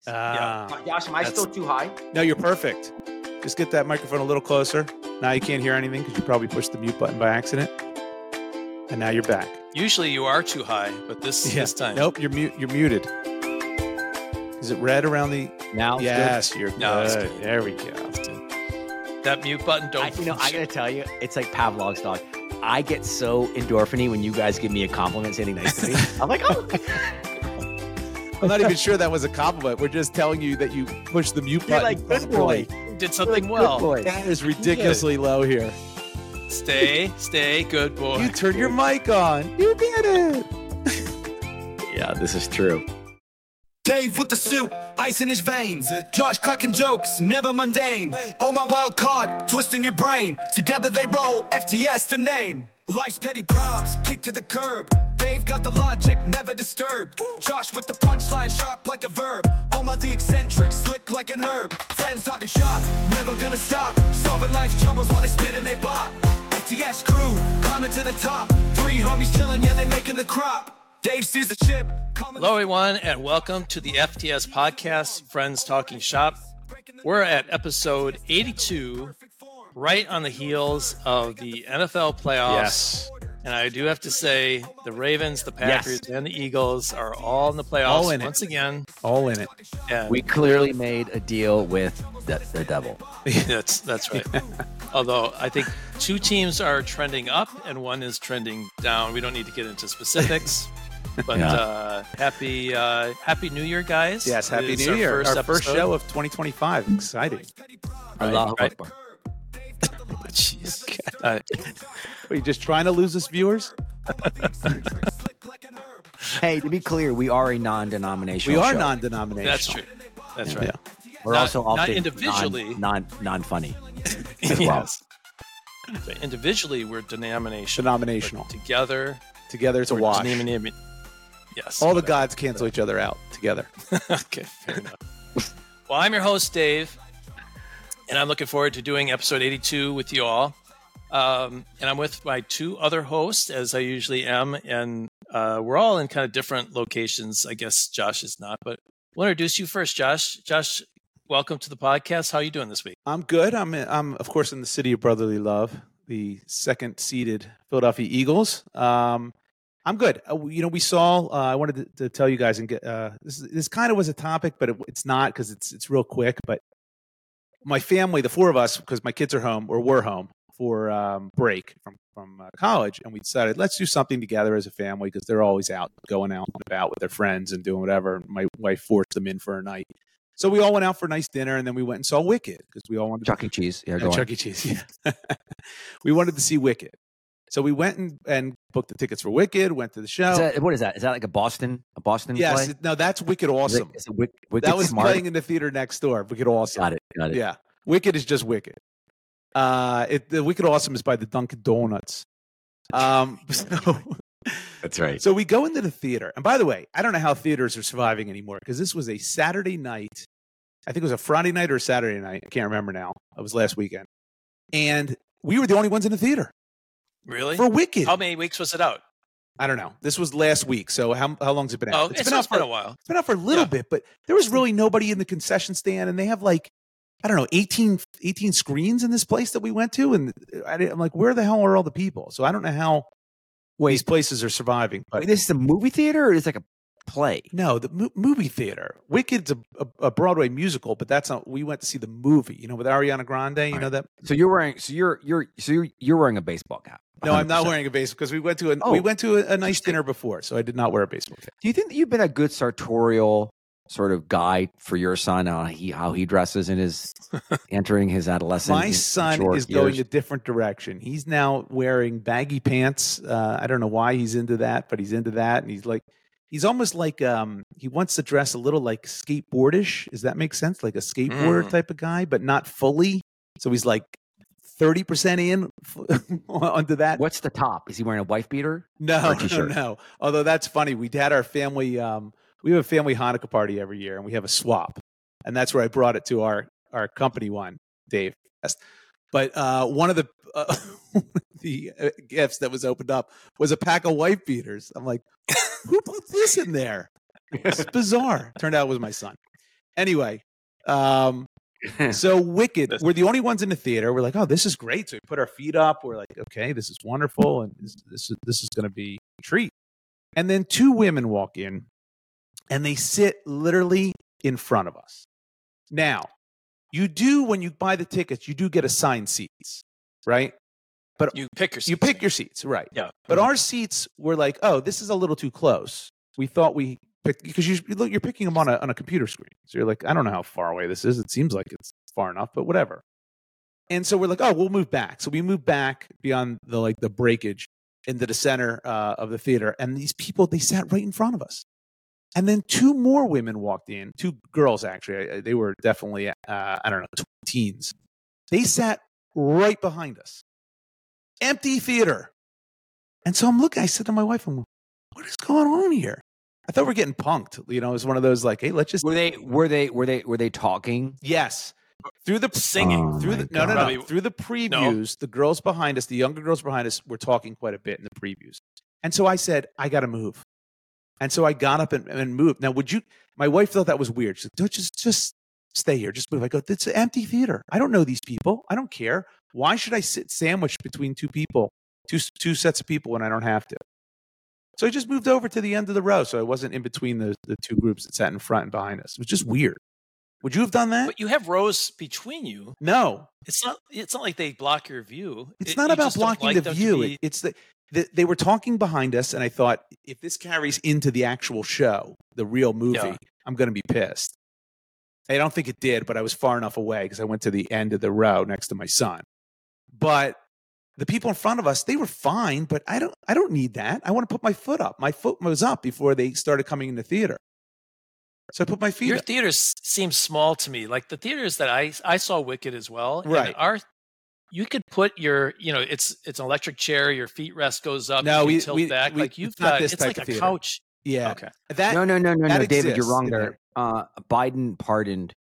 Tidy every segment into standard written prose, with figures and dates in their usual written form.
Josh, am I still too high? No, you're perfect. Just get that microphone a little closer. Now you can't hear anything because you probably pushed the mute button by accident. And now you're back. Usually you are too high, but this time. Nope, you're muted. Is it red around the... Now? Yes, you're No, it's good. good. There we go. That mute button, don't... I got to tell you, it's like Pavlov's dog. I get so endorphin-y when you guys give me a compliment saying nice to me. I'm like, oh. I'm not even sure that was a compliment. We're just telling you that you pushed the mute You're button. like, good boy. You did something Good well. boy. That is ridiculously low here. Stay, good boy. You turned your mic on. You did it. Yeah, this is true. Dave with the suit, ice in his veins. Josh cracking jokes, never mundane. Oh my wild card, twisting your brain. Together they roll, FTS the name. Life's petty props, kick to the curb. Dave got the logic, never disturbed. Josh with the punchline, sharp like a verb. Oh my the eccentric, slick like an herb. Friends talking shop, never gonna stop. Solving life's troubles while they spit and they bop. FTS crew, climbing to the top. 3 homies chilling, yeah they making the crop. Dave sees the ship. Hello, everyone, and welcome to the FTS podcast, Friends Talking Shop. We're at episode 82, right on the heels of the NFL playoffs. Yes. And I do have to say, the Ravens, the Packers, and the Eagles are all in the playoffs All in it. once again. All in it. And We clearly made a deal with the devil. that's right. Although I think 2 teams are trending up and 1 is trending down. We don't need to get into specifics. But happy New Year, guys. Yes, Happy It is New Year. Our first episode. show of 2025. Exciting. Allahu right. Akbar. Jeez. Are you just trying to lose us viewers? Hey, to be clear, we are a non-denominational We are show. non-denominational. That's true. That's right. Yeah. We're Not- also not often individually. non-funny. well. Yes. So individually, we're denominational. Denominational. But together, Together it's a we're wash. Yes. All the whatever. gods cancel each other out together. Okay, fair enough. Well, I'm your host, Dave, and I'm looking forward to doing episode 82 with you all. And I'm with my 2 other hosts, as I usually am, and we're all in kind of different locations. I guess Josh is not, but we'll introduce you first, Josh. Josh, welcome to the podcast. How are you doing this week? I'm good. I'm of course in the city of brotherly love, the second-seeded Philadelphia Eagles. I'm good. We saw. I wanted to tell you guys and get this kind of was a topic, but it's not because it's real quick. But my family, the 4 of us, because my kids are home or were home for break from college, and we decided let's do something together as a family because they're always going out and about with their friends and doing whatever. My wife forced them in for a night. So we all went out for a nice dinner, and then we went and saw Wicked because we all wanted Chuck E. Cheese. Yeah, go on. Chuck E. Cheese. Yeah. We wanted to see Wicked. So we went and booked the tickets for Wicked, went to the show. What is that? Is that like a Boston Yes, play? no, that's Wicked Awesome. Is it Wicked That was Smart? playing in the theater next door. Wicked Awesome. Got it. Yeah. Wicked is just Wicked. The Wicked Awesome is by the Dunkin' Donuts. That's right. So we go into the theater. And by the way, I don't know how theaters are surviving anymore because this was a Saturday night. I think it was a Friday night or a Saturday night. I can't remember now. It was last weekend. And we were the only ones in the theater Really? for Wicked. How many weeks was it out? I don't know. This was last week. So how long's it been out? Oh, it's been a while. It's been out for a little Yeah. bit, but there was really nobody in the concession stand, and they have like, I don't know, 18 screens in this place that we went to, and I'm like, where the hell are all the people? So I don't know how these places are surviving. But Wait, this is a movie theater or is it like a play? no, the movie theater. Wicked's a Broadway musical, but that's not. We went to see the movie, with Ariana Grande. You know that? So you're wearing you're wearing a baseball cap. No, I'm not 100%. wearing a baseball because we went to a nice dinner before, so I did not wear a baseball cap. Do you think that you've been a good sartorial sort of guide for your son how he dresses in his entering his adolescence? My son is going a different direction. He's now wearing baggy pants. I don't know why he's into that, but he's into that, and he's almost like he wants to dress a little like skateboardish. Does that make sense? Like a skateboarder type of guy, but not fully. So he's like 30% in onto that. What's the top? Is he wearing a wife beater? No. Although that's funny. We had our family. We have a family Hanukkah party every year, and we have a swap, and that's where I brought it to our company one, Dave. But one of the gifts that was opened up was a pack of wife beaters. I'm like, who put this in there? It's bizarre. Turned out it was my son. Anyway, so Wicked, we're the only ones in the theater. We're like, oh, this is great. So we put our feet up. We're like, okay, this is wonderful, and this is going to be a treat. And then two women walk in, and they sit literally in front of us. Now, you do, when you buy the tickets, you do get assigned seats, right? But you pick your seats. You pick your seats, right? Yeah. But our seats were like, oh, this is a little too close. We thought we picked, because you're picking them on a computer screen. So you're like, I don't know how far away this is. It seems like it's far enough, but whatever. And so we're like, oh, we'll move back. So we moved back beyond the breakage into the center of the theater. And these people, they sat right in front of us. And then two more women walked in, two girls, actually. They were definitely, I don't know, teens. They sat right behind us. Empty theater. And so I'm looking, I said to my wife, I'm like, what is going on here? I thought we were getting punked. You know, it was one of those like, hey, let's just. Were they talking? Yes. Through the singing. Through the no. Through the previews, the girls behind us, the younger girls behind us, were talking quite a bit in the previews. And so I said, I got to move. And so I got up and moved. Now, my wife thought that was weird. She said, don't just stay here. Just move. I go, it's an empty theater. I don't know these people. I don't care. Why should I sit sandwiched between two people, two sets of people when I don't have to? So I just moved over to the end of the row. So I wasn't in between the two groups that sat in front and behind us. It was just weird. Would you have done that? But you have rows between you. No. It's not like they block your view. It's not about blocking the view. It's they were talking behind us, and I thought, if this carries into the actual show, the real movie, I'm going to be pissed. I don't think it did, but I was far enough away because I went to the end of the row next to my son. But the people in front of us, they were fine, but I don't need that. I want to put my foot up. My foot was up before they started coming in the theater. So I put my feet Your up. theaters seem small to me. Like the theaters that I saw Wicked as well. Right. And you could put your, it's an electric chair, your feet rest goes up, no, you tilt back. Like you've got, it's like a theater. couch. Yeah. Okay. No, David, you're wrong there. Biden pardoned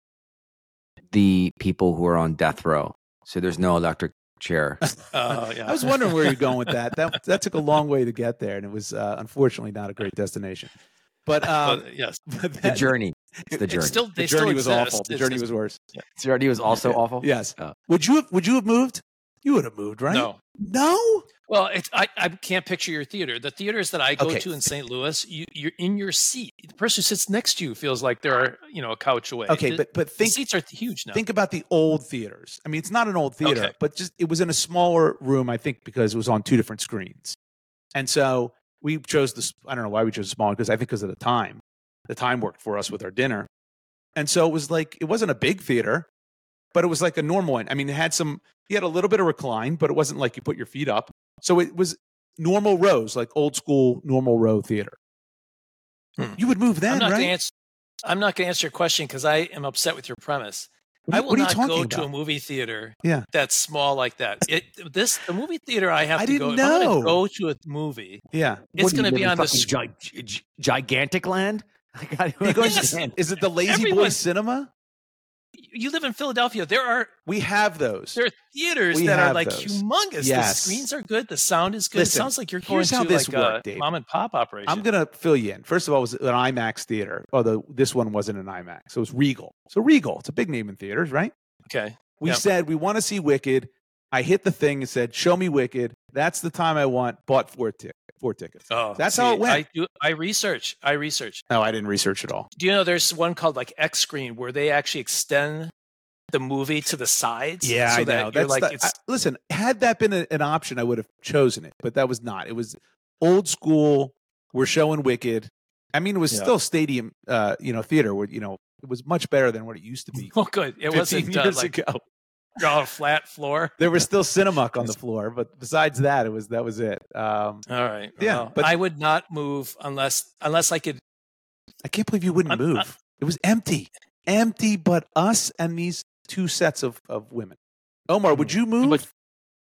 the people who are on death row. So there's no electric chair. I was wondering where you're going with that. That took a long way to get there, and it was unfortunately not a great destination. But yes, the journey. It's the journey. The journey was awful. The journey was worse. Yeah. The journey was also awful. Yes. Would you have moved? You would have moved, right? No. Well, I can't picture your theater. The theaters that I go to in St. Louis, you're in your seat. The person who sits next to you feels like they're a couch away. Okay, but think the seats are huge now. Think about the old theaters. I mean, it's not an old theater, but just it was in a smaller room. I think because it was on two different screens, and so we chose this. I don't know why we chose a smaller because I think because of the time. The time worked for us with our dinner, and so it was like it wasn't a big theater, but it was like a normal one. I mean, it had you had a little bit of recline, but it wasn't like you put your feet up. So it was normal rows, like old school normal row theater. You would move then, right? I'm not going to answer your question because I am upset with your premise. I will not go to a movie theater that's small like that. The movie theater I have to go. If I'm going to go to a movie, it's going to be on the Gigantic Land. Is it the Lazy Boy Cinema? You live in Philadelphia. We have those. There are theaters that are like those. Humongous. Yes. The screens are good. The sound is good. Listen, it sounds like you're going to a mom and pop operation. I'm going to fill you in. First of all, it was an IMAX theater. Although this one wasn't an IMAX. So it was Regal. So Regal, it's a big name in theaters, right? Okay. We said we want to see Wicked. I hit the thing and said, show me Wicked. That's the time I want. Bought 4 tickets. Oh, that's how it went. I research. No, I didn't research at all. Do you know there's one called like X Screen where they actually extend the movie to the sides? Yeah, so I know. That's listen, had that been an option, I would have chosen it, but that was not. It was old school. We're showing Wicked. I mean, it was still stadium, theater where it was much better than what it used to be. Oh, good. It wasn't years ago. A flat floor. There was still Cinemuck on the floor, but besides that, that was it. All right. Yeah, well, but I would not move unless I could. I can't believe you wouldn't move. It was empty, but us and these two sets of women. Omar, would you move?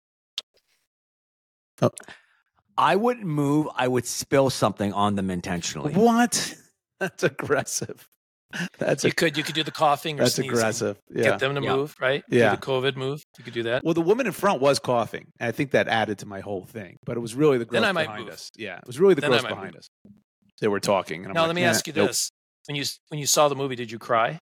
I wouldn't move. I would spill something on them intentionally. What? That's aggressive. You could do the coughing or that's sneezing. Aggressive. Yeah. Get them to move, right? Yeah. Do the COVID move. You could do that. Well, the woman in front was coughing. And I think that added to my whole thing. But it was really the girls behind us. Yeah, it was really the girls behind us. They were talking. And now, let me ask you this: when you saw the movie, did you cry?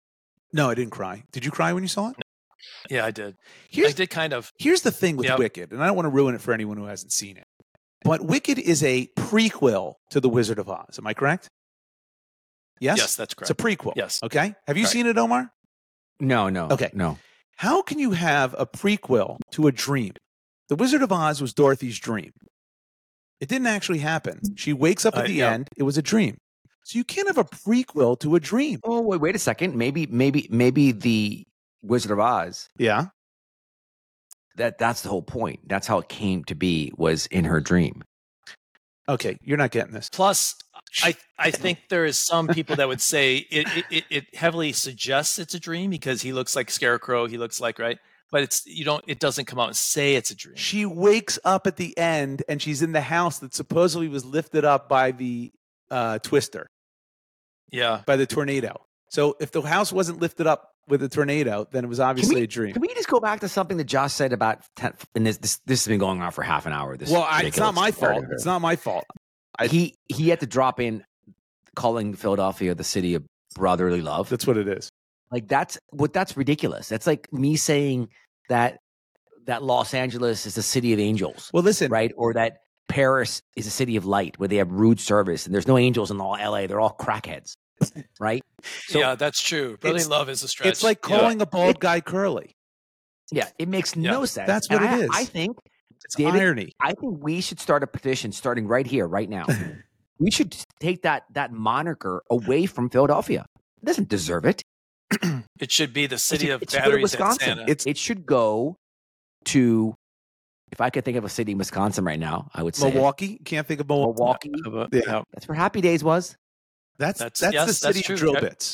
No, I didn't cry. Did you cry when you saw it? Yeah, I did. Here's, I did kind of. here's the thing with Yep. Wicked, and I don't want to ruin it for anyone who hasn't seen it. But Wicked is a prequel to The Wizard of Oz. Am I correct? Yes? Yes, that's It's a correct. prequel. Yes. Okay. Have you Right. seen it, Omar? No. Okay. No. How can you have a prequel to a dream? The Wizard of Oz was Dorothy's dream. It didn't actually happen. She wakes up at the yeah. end. It was a dream. So you can't have a prequel to a dream. Oh, wait a second. Maybe the Wizard of Oz. Yeah. That's the whole point. That's how it came to be, was in her dream. Okay. You're not getting this. Plus, I think there is some people that would say it heavily suggests it's a dream because he looks like Scarecrow. He looks like, right? But it doesn't come out and say it's a dream. She wakes up at the end and she's in the house that supposedly was lifted up by the twister, Yeah. by the tornado. So if the house wasn't lifted up with a tornado, then it was obviously a dream. Can we just go back to something that Josh said about and this has been going on for half an hour. This Well, it's not ridiculous my fault. narrative. It's not my fault. He had to drop in calling Philadelphia the city of brotherly love. That's what it is. Like that's ridiculous. That's like me saying that Los Angeles is the city of angels, Well, listen, right? Or that Paris is a city of light where they have rude service and there's no angels in all LA. They're all crackheads, right? So, yeah, that's true. Brotherly love is a stretch. it's like calling a bald guy curly. yeah, it makes no sense. That's what And it is. I think, It's David, irony. I think we should start a petition starting right here, right now. We should take that moniker away from Philadelphia. It doesn't deserve it. It should be the city of It should go to batteries at Wisconsin. Santa. It should go to, if I could think of a city in Wisconsin right now, I would say Milwaukee. Can't think of Milwaukee. Milwaukee. Yeah. That's where Happy Days was. That's Yes, the that's city true. of drill That- bits.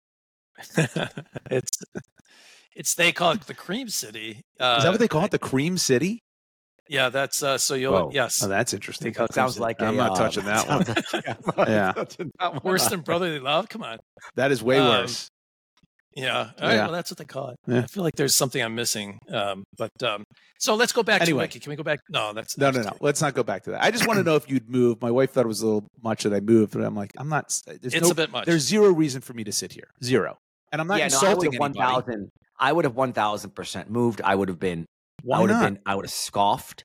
it's they call it the Cream City. Is that what they call it? The Cream City? Yeah, that's so you'll Whoa. yes. Oh, that's interesting. They call it Sounds Cream like I'm not touching that one. Yeah. City. Worse than brotherly love. Come on. That is way worse. Yeah. All right. Yeah. Well, that's what they call it. Yeah. I feel like there's something I'm missing. So let's go back Anyway. to Wiki. Can we go back? No, that's No. Let's not go back to that. I just want to know if you'd move. My wife thought it was a little much that I moved, but I'm like, I'm not. It's a bit much. There's zero reason for me to sit here. Zero. And I'm not insulting anybody. I would have 1,000% moved. I would have been. Why not? I would have scoffed.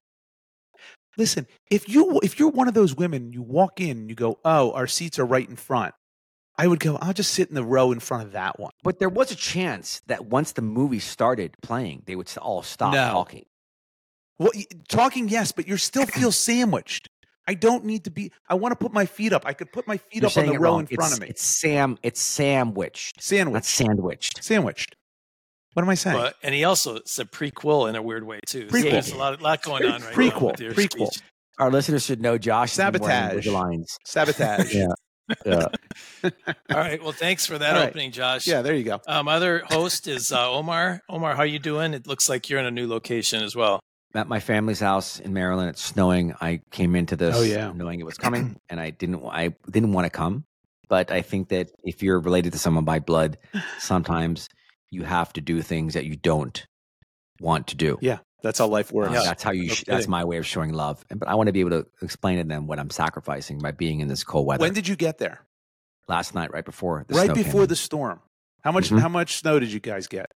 Listen, if you're one of those women, you walk in and you go, "Oh, our seats are right in front." I would go, "I'll just sit in the row in front of that one." But there was a chance that once the movie started playing, they would all stop No. talking. Well, talking, yes, but you still feel sandwiched. I don't need to be. I want to put my feet up. I could put my feet You're up on saying the it row wrong. in front of me. It's sandwiched. Not Sandwiched. sandwiched. Sandwiched. What am I saying? But, and he also said prequel in a weird way too. Prequel. So there's a lot going on right now. Prequel. With your Prequel. speech. Our listeners should know Josh is wearing Sabotage. the lines. Sabotage. Yeah. Yeah. All right. Well, thanks for that All right. opening, Josh. Yeah, there you go. My other host is Omar. Omar, how you doing? It looks like you're in a new location as well. At my family's house in Maryland, it's snowing. I came into this Oh, yeah. knowing it was coming, and I didn't want to come. But I think that if you're related to someone by blood, sometimes you have to do things that you don't want to do. Yeah, that's how life works. Yeah. That's how you. No That's kidding. my way of showing love. But I want to be able to explain to them what I'm sacrificing by being in this cold weather. When did you get there? Last night, right before the Right snow came before in. the storm. How much? Mhm. How much snow did you guys get?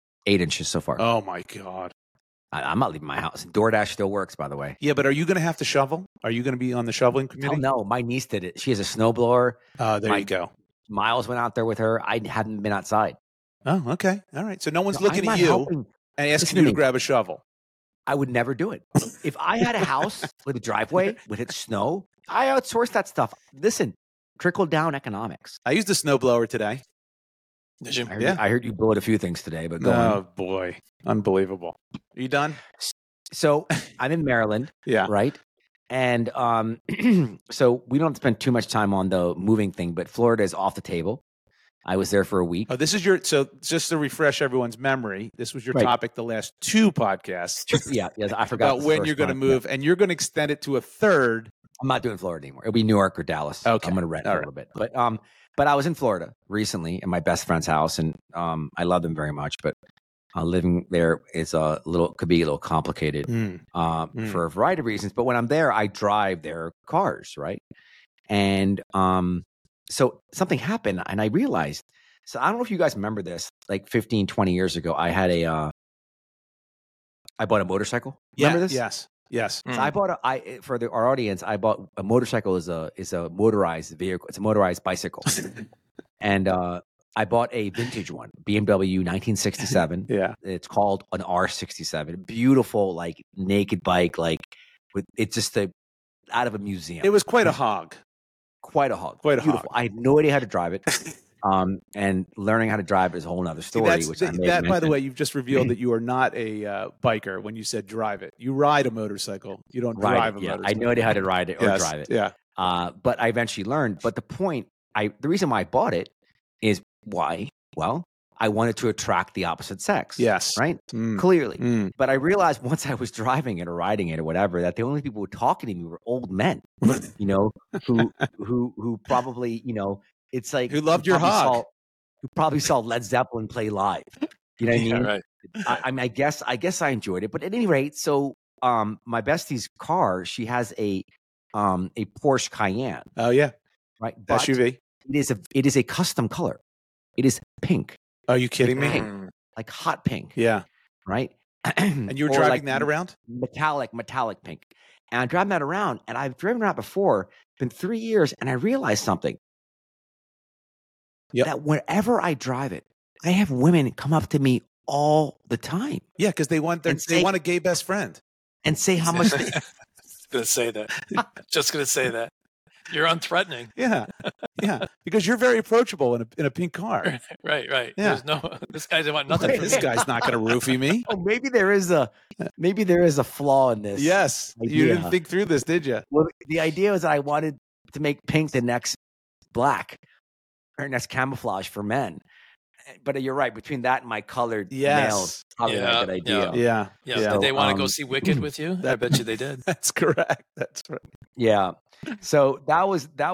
8 inches so far. Oh my god. I'm not leaving my house. DoorDash still works, by the way. Yeah, but are you going to have to shovel? Are you going to be on the shoveling committee? Oh no, my niece did it. She has a snowblower. There My- you go. Miles went out there with her. I hadn't been outside. Oh, okay. All right. So no one's So looking I'm at not you helping. and Listen asking to you to me. grab a shovel. I would never do it. If I had a house with a driveway with it snow, I outsource that stuff. Listen, trickle down economics. I used a snowblower today. Did you? I heard you blow at a few things today, but go Oh on. boy, unbelievable. Are you done? So I'm in Maryland, Yeah. right? And so we don't spend too much time on the moving thing, but Florida is off the table. I was there for a week. Oh, this is your. So just to refresh everyone's memory, this was your Right. topic the last two podcasts Yeah, I forgot about the when first you're going to one. move, and you're going to extend it to a third. I'm not doing Florida anymore. It'll be Newark or Dallas. Okay. I'm going to rent All for a right. little bit. But I was in Florida recently at my best friend's house, and I love them very much. But living there is could be a little complicated for a variety of reasons. But when I'm there, I drive their cars, right? And so something happened, and I realized So I don't know if you guys remember this. Like 15, 20 years ago, I had I bought a motorcycle. Remember this? Yes. So I bought for our audience, I bought a motorcycle is a motorized vehicle. It's a motorized bicycle. And I bought a vintage one, BMW 1967. Yeah. It's called an R67. Beautiful, like naked bike, like it's just out of a museum. It was quite a hog. Quite a hog. Quite a Beautiful. hog. I had no idea how to drive it. And learning how to drive is a whole nother story. By the way, you've just revealed that you are not a biker when you said drive it. You ride a motorcycle. You don't drive a motorcycle. I had no idea how to ride it or drive it. Yeah. But I eventually learned. But the reason why I bought it is why? Well, I wanted to attract the opposite sex. Yes. Right? Clearly. But I realized once I was driving it or riding it or whatever, that the only people who were talking to me were old men, who probably, it's like who loved your hog. Who probably saw Led Zeppelin play live. You know what I mean? Right. I mean, I guess I enjoyed it. But at any rate, so my bestie's car, she has a Porsche Cayenne. Oh yeah. Right. But SUV. It is a custom color. It is pink. Are you kidding me? Pink, like hot pink. Yeah. Right. And you were driving that around? Metallic pink. And I'm driving that around, and I've driven around before. Been 3 years, and I realized something. Yep. That whenever I drive it, I have women come up to me all the time. Yeah, because they want a gay best friend and say how much. Gonna say that. Just gonna say that. You're unthreatening. Yeah, because you're very approachable in a pink car. Right. Yeah. This guy doesn't want nothing from This me. guy's not going to roofie me. Oh, maybe there is a flaw in this. Yes, idea. You didn't think through this, did you? Well, the idea was that I wanted to make pink the next black or next camouflage for men. But you're right. Between that and my colored nails, probably not a good idea. Yeah. Did they want to go see Wicked with you? I bet you they did. That's correct. That's right. Yeah. So that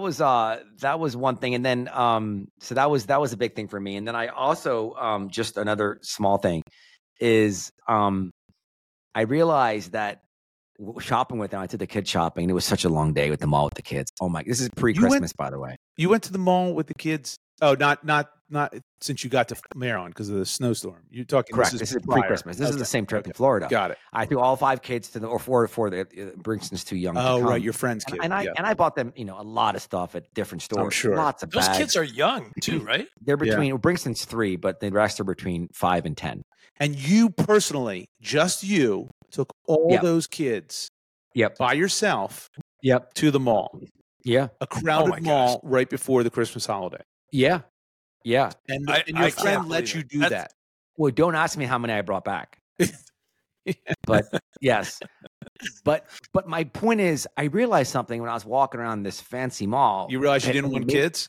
was one thing, and then so that was a big thing for me. And then I also just another small thing is I realized that shopping with them, I took the kids shopping. It was such a long day with the mall with the kids. Oh my! This is pre-Christmas, by the way. You went to the mall with the kids. Oh, not since you got to Maryland because of the snowstorm. You're talking correct. This is pre-Christmas. This is the same trip in Florida. Got it. I threw all 5 kids to four the Brinkston's too young. Oh, to come. right, your friends' kids. And I bought them, a lot of stuff at different stores. I'm sure. Lots of Those bags. kids are young too, right? They're between Brinkston's 3, but the rest are between 5 and 10. And you personally, just you, took all those kids. Yep. By yourself. Yep. To the mall. Yeah. A crowded mall right before the Christmas holiday. Yeah. Yeah. And your friend let you do that. Well, don't ask me how many I brought back. But yes. But my point is, I realized something when I was walking around this fancy mall. You realized you didn't want kids?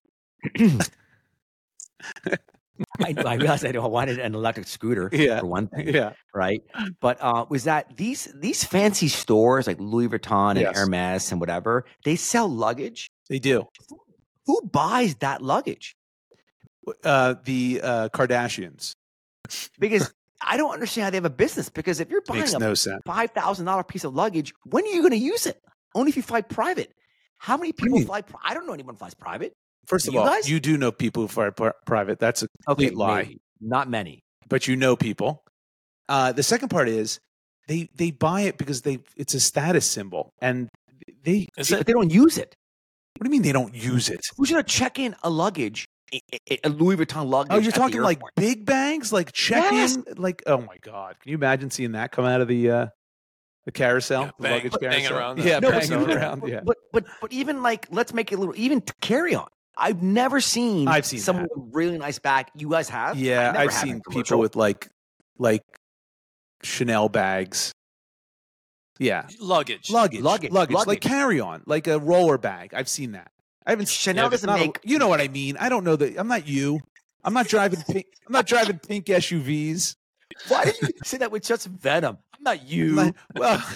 I realized I wanted an electric scooter for one thing. Yeah. Right. But was that these fancy stores like Louis Vuitton and Hermes and whatever, they sell luggage. They do. Who buys that luggage? The Kardashians. Because I don't understand how they have a business. Because if you're buying a $5,000 piece of luggage, when are you going to use it? Only if you fly private. How many people fly? I don't know anyone who flies private. First of all, you do know people who fly private. That's a complete lie. Maybe. Not many. But you know people. The second part is they buy it because it's a status symbol. And they don't use it. What do you mean they don't use it? Who's going to check in a luggage? A Louis Vuitton luggage. Oh, you're talking like big bags, like check-in, like oh my god! Can you imagine seeing that come out of the carousel, the luggage carousel? Around banging around. Yeah, but even like let's make it a little even to carry on. I've seen someone with a really nice bag. You guys have? Yeah, I've seen people with like Chanel bags. Yeah, luggage, like carry on, like a roller bag. I've seen that. I haven't. Chanel doesn't make. You know what I mean? I don't know that. I'm not you. I'm not driving pink. I'm not driving pink SUVs. Why did you say that with such venom? I'm not you. Well,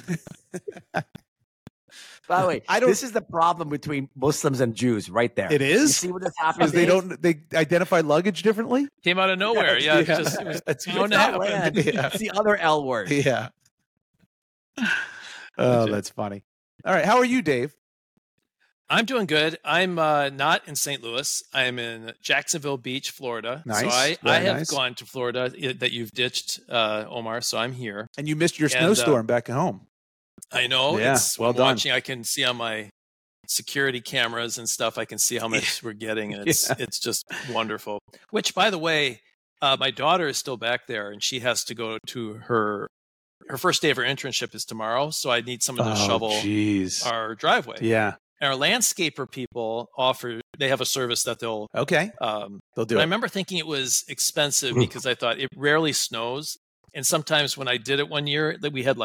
by the way, this is the problem between Muslims and Jews, right there. It is. You see what this happens? They identify luggage differently. Came out of nowhere. Yeah, it was going to happen. It's the other L word. Yeah. Oh, that's funny. All right, how are you, Dave? I'm doing good. I'm not in St. Louis. I'm in Jacksonville Beach, Florida. Nice. So I Very have nice. gone to Florida that you've ditched, Omar. So I'm here. And you missed your And, snowstorm back at home. I know. Yeah, It's well I'm done. watching. I can see on my security cameras and stuff. I can see how much we're getting, and it's just wonderful. Which, by the way, my daughter is still back there, and she has to go to her first day of her internship is tomorrow. So I need someone to shovel Jeez. our driveway. Yeah. And our landscaper people they have a service that they'll. Okay. They'll do I it. remember thinking it was expensive because I thought it rarely snows, and sometimes when I did it one year, that we had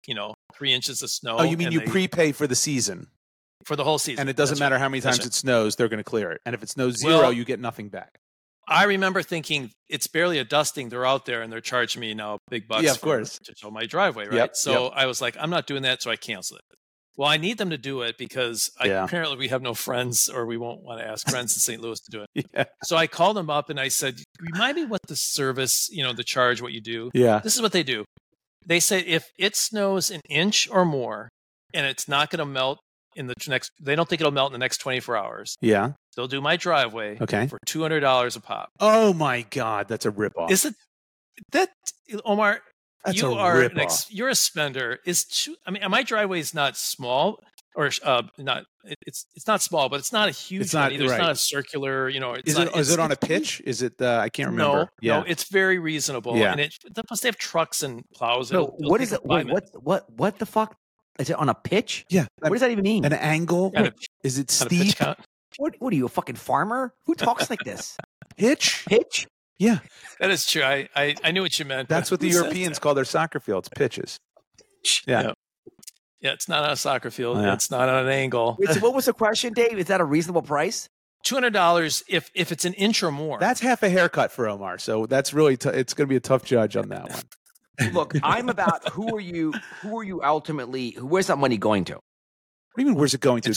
3 inches of snow. Oh, you mean and you they- prepay for the season, for the whole season? and it doesn't That's matter right. how many That's times right. it snows, they're going to clear it. And if it snows 0, Well- you get nothing back. I remember thinking it's barely a dusting. They're out there and they're charging me now big bucks Yeah, of course. to show my driveway, right? Yep, So I was like, I'm not doing that, so I canceled it. Well, I need them to do it because Yeah. apparently we have no friends, or we won't want to ask friends in St. Louis to do it. Yeah. So I called them up and I said, remind me what the service, the charge, what you do. Yeah. This is what they do. They say if it snows an inch or more and it's not going to melt they don't think it'll melt in the next 24 hours, Yeah. they'll do my driveway Okay. for $200 a pop. Oh my God, that's a ripoff. Is it that, Omar? That's you a are ripoff. you're a spender. My driveway is not small, or not. It's not small, but it's not a huge It's not- one either. It's right. not a circular. Is it on a pitch? Is it? I can't remember. No, it's very reasonable. Yeah. And plus they have trucks and plows. So what is it? Wait, what the fuck? Is it on a pitch? Yeah. What does that even mean? An angle? Kind of- Is it kind of pitch steep? count. What are you, a fucking farmer? Who talks like this? Pitch? Pitch? Yeah. That is true. I knew what you meant. That's what the Who says Europeans that? call their soccer fields, pitches. Yeah. Yeah, it's not on a soccer field. Yeah. It's not on an angle. Wait, so what was the question, Dave? Is that a reasonable price? $200 if it's an inch or more. That's half a haircut for Omar. So that's really it's going to be a tough judge on that one. Look, I'm about who are you ultimately, where's that money going to? What do you mean? Where's it going to? it's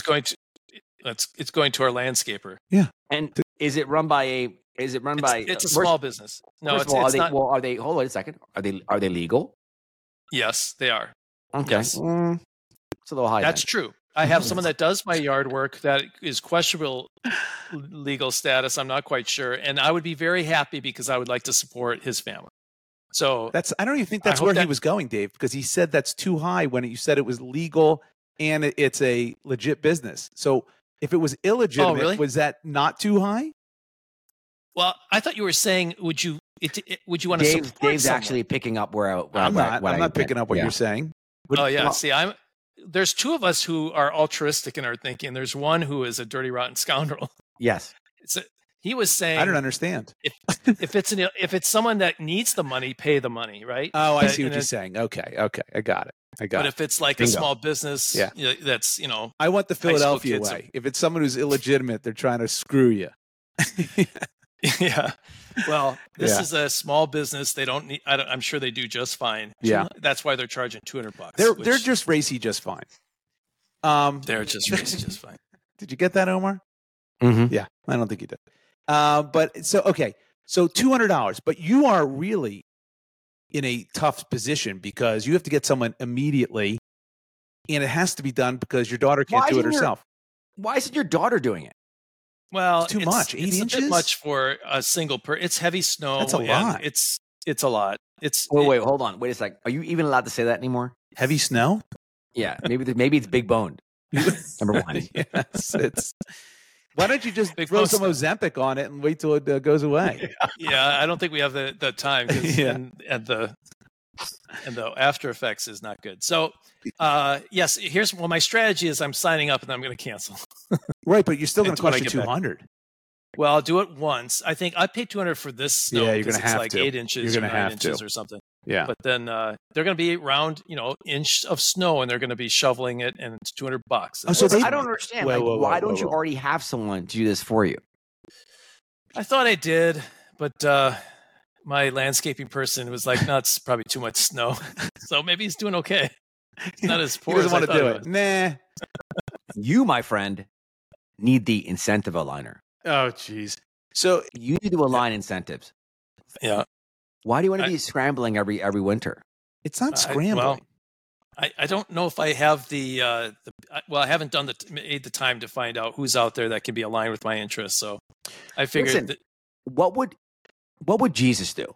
going to our landscaper. And is it run by It's a first- small business. No, first it's, of all, it's not. are they hold on a second. Are they legal? Yes, they are. Okay. Yes. It's a little high. That's then. true. I have someone that does my yard work that is questionable legal status. I'm not quite sure. And I would be very happy because I would like to support his family. So I don't even think that's I hope where he that- was going, Dave, because he said that's too high when you said it was legal and it's a legit business. So if it was illegitimate, really? was that not too high? well, I thought you were saying, would you want to support Dave's someone? actually picking up where I'm not picking up what you're saying. Oh yeah. well- See, there's two of us who are altruistic in our thinking. There's one who is a dirty, rotten scoundrel. Yes. He was saying, I don't understand. if it's someone that needs the money, pay the money, right? Oh, I see And what you're it- saying. Okay. I got it. But if it's like Bingo. a small business, Yeah. that's I want the school Philadelphia kids way. If it's someone who's illegitimate, they're trying to screw you. yeah. Well, this Yeah. is a small business. They don't need. I'm sure they do just fine. Yeah. That's why they're charging $200. They're which just racy, just fine. they're just fine. Did you get that, Omar? Mm-hmm. Yeah, I don't think you did. But so okay, so $200, but you are really in a tough position because you have to get someone immediately, and it has to be done because your daughter can't Why do it isn't your- herself. Why isn't your daughter doing it? Well, It's too much. 8 It's a inches? bit much for a single per. It's heavy snow. That's a and lot. It's a lot. Wait, hold on. Wait a sec. Are you even allowed to say that anymore? Heavy snow? Yeah, maybe it's big boned. Number one. Yes, it's. Why don't you just Big throw bone some Ozempic on it and wait till it goes away? Yeah, I don't think we have the time. 'Cause- Yeah. and the after effects is not good. So, yes, my strategy is I'm signing up and I'm going to cancel. Right, but you're still going to Until I cost you get back. $200. Well, I'll do it once. I think I paid $200 for this snow. Yeah, you're 'cause gonna it's have like to. 8 inches You're or gonna 9 have inches to. or something. Yeah. But then they're going to be around, inch of snow, and they're going to be shoveling it, and it's $200. Oh, so That's- they- I don't understand. Whoa, Like, whoa, whoa, why don't whoa, you whoa. already have someone to do this for you? I thought I did, but my landscaping person was like, "No, it's probably too much snow." So maybe he's doing okay. It's not as He poor doesn't as I want to thought do he it. was. Nah. You, my friend, need the incentive aligner. Oh, jeez. So You need to align incentives. Yeah. Why do you want to be scrambling every winter? it's not I- scrambling. well, I don't know if I have well, I haven't made the time to find out who's out there that can be aligned with my interests. So I figured Listen, that what would Jesus do?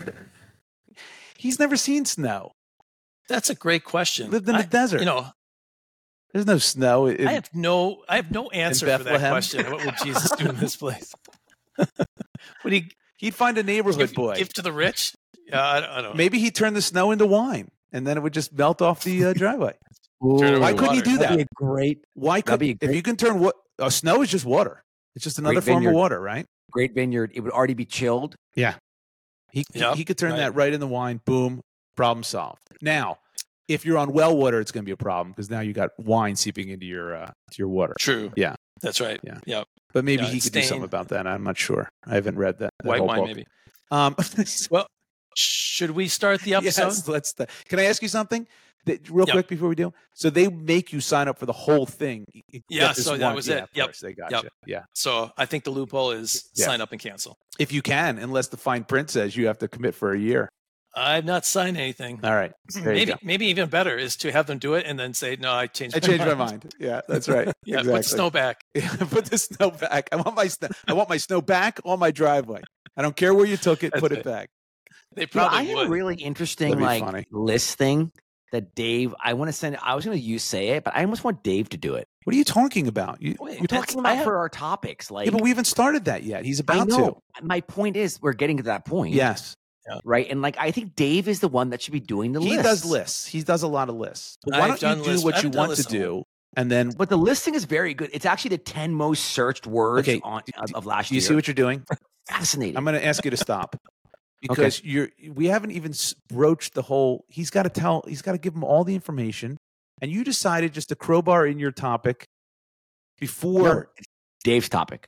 He's never seen snow. that's a great question. Lived in the desert. You know, There's no snow. I have no answer for that Bethlehem? question. What would Jesus do in this place? Would he He'd find a neighborhood boy. give to the rich? Yeah, I don't know. Maybe he'd turn the snow into wine, and then it would just melt off the driveway. Turn it Why into couldn't he water. do That'd be that? a great, Why that'd could be a if you can turn what snow is just water? It's just another Great form vineyard. of water, right? great vineyard. It would already be chilled. He Yep, he could turn right. that right in the wine. Boom, problem solved. Now, if you're on well water, it's going to be a problem because now you got wine seeping into your water. True. Yeah. That's right. Yeah. Yeah. But maybe Yeah, he it's could do something stained. about that. I'm not sure. I haven't read that White whole wine, book. maybe. Um, Well, should we start the episode? yes, let's. Can I ask you something? Real Yep. quick before we do. So they make you sign up for the whole thing. Yeah, This so that one- was yeah, it. Of Yep. course, they got Yep. you. Yeah, So I think the loophole is Yeah. sign up and cancel. if you can, unless the fine print says you have to commit for a year. I've not signed anything. All right, there you Maybe even better is to have them do it and then say, no, I changed go. I changed my mind. Yeah, that's right. Yeah, exactly. put snow back. Yeah, put the snow back. I want my snow. I want my snow back on my driveway. I don't care where you took it. That's Put right. it back. They I probably had would. a really interesting That'd be funny. list thing that Dave. I want to send. I was going to say it, but I almost want Dave to do it. What are you talking about? Wait, We're that's- talking I about have- for our topics. Like, Yeah, but we haven't started that yet. He's I about know. My point is, we're getting to that point. to. Yes, Right. And like, I think Dave is the one that should be doing the he list. does lists. He does a lot of lists. But why I've don't you done do lists. what I've you done want to lists on do, and then But the listing is very good. It's actually the 10 most searched words Okay, of last do you year. see what you're doing? Fascinating. I'm going to ask you to stop because we haven't even broached the whole. He's got to give him all the information, and you decided just to crowbar in your topic before. No, it's Dave's topic.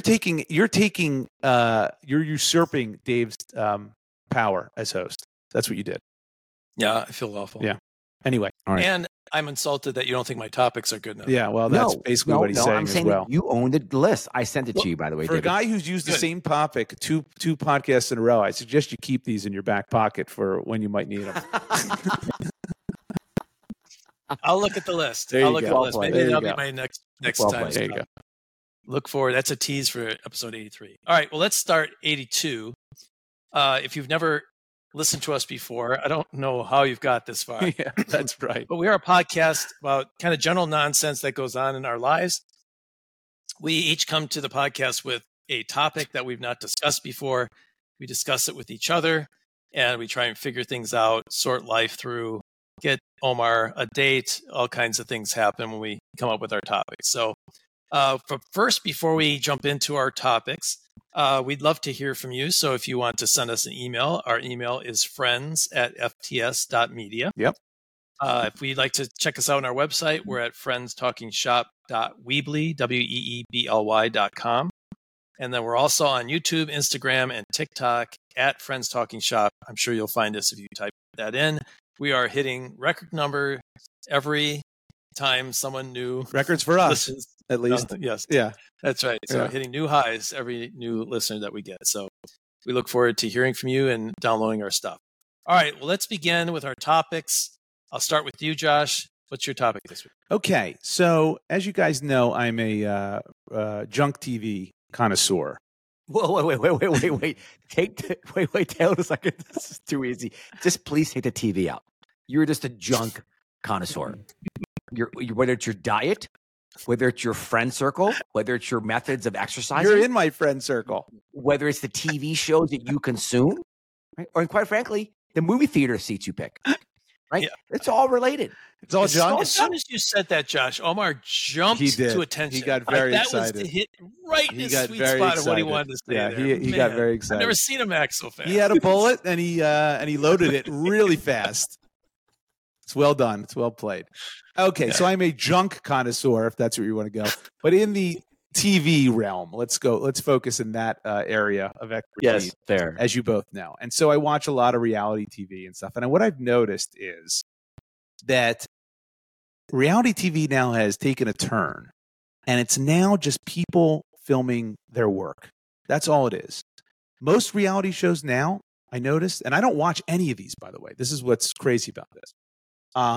You're usurping Dave's power as host. That's what you did. Yeah, I feel awful. Yeah. Anyway, All right. And I'm insulted that you don't think my topics are good enough. yeah. Well, that's basically what he's saying I'm as saying well. you own the list. I sent it Well, to you, by the way, For a David. guy who's used the Good. same topic two podcasts in a row, I suggest you keep these in your back pocket for when you might need them. I'll look at the list. There you I'll look go. at the Well list. played. Maybe There you that'll go. be my next Well time. played. There you go. Look forward. That's a tease for episode 83. All right. Well, let's start 82. If you've never listened to us before, I don't know how you've got this far. Yeah, that's right. But we are a podcast about kind of general nonsense that goes on in our lives. We each come to the podcast with a topic that we've not discussed before. We discuss it with each other and we try and figure things out, sort life through, get Omar a date. All kinds of things happen when we come up with our topics. So, first, before we jump into our topics, we'd love to hear from you. So if you want to send us an email, our email is friends@fts.media. Yep. If you'd like to check us out on our website, we're at friendstalkingshop.weebly, WEEBLY.com. And then we're also on YouTube, Instagram, and TikTok at Friends Talking Shop. I'm sure you'll find us if you type that in. We are hitting record number every time someone new Records for us, listens. at least. Yes, Yeah. that's right. So Yeah. hitting new highs every new listener that we get. So we look forward to hearing from you and downloading our stuff. All right. Well, let's begin with our topics. I'll start with you, Josh. What's your topic this week? Okay. So, as you guys know, I'm a junk TV connoisseur. Whoa, wait. Taylor, a second. This is too easy. Just please take the TV out. You're just a junk connoisseur. Whether it's your diet, whether it's your friend circle, whether it's your methods of exercising, You're in my friend circle. whether it's the TV shows that you consume, right? Or quite frankly, the movie theater seats you pick, right? Yeah. It's all related. It's all junk. As soon as you said that, Josh, Omar jumped He did. to attention. He got very that excited. was to hit right in He his got sweet very spot of what he excited. wanted to say. Yeah, there. he got Man, very I've excited. never seen him act so fast. He had a bullet and he loaded it really fast. It's well done. It's well played. Okay, so I'm a junk connoisseur, if that's where you want to go. But in the TV realm, let's focus in that area of expertise, fair. as you both know. And so I watch a lot of reality TV and stuff. And what I've noticed is that reality TV now has taken a turn, and it's now just people filming their work. That's all it is. Most reality shows now, I noticed, and I don't watch any of these, by the way. This is what's crazy about this.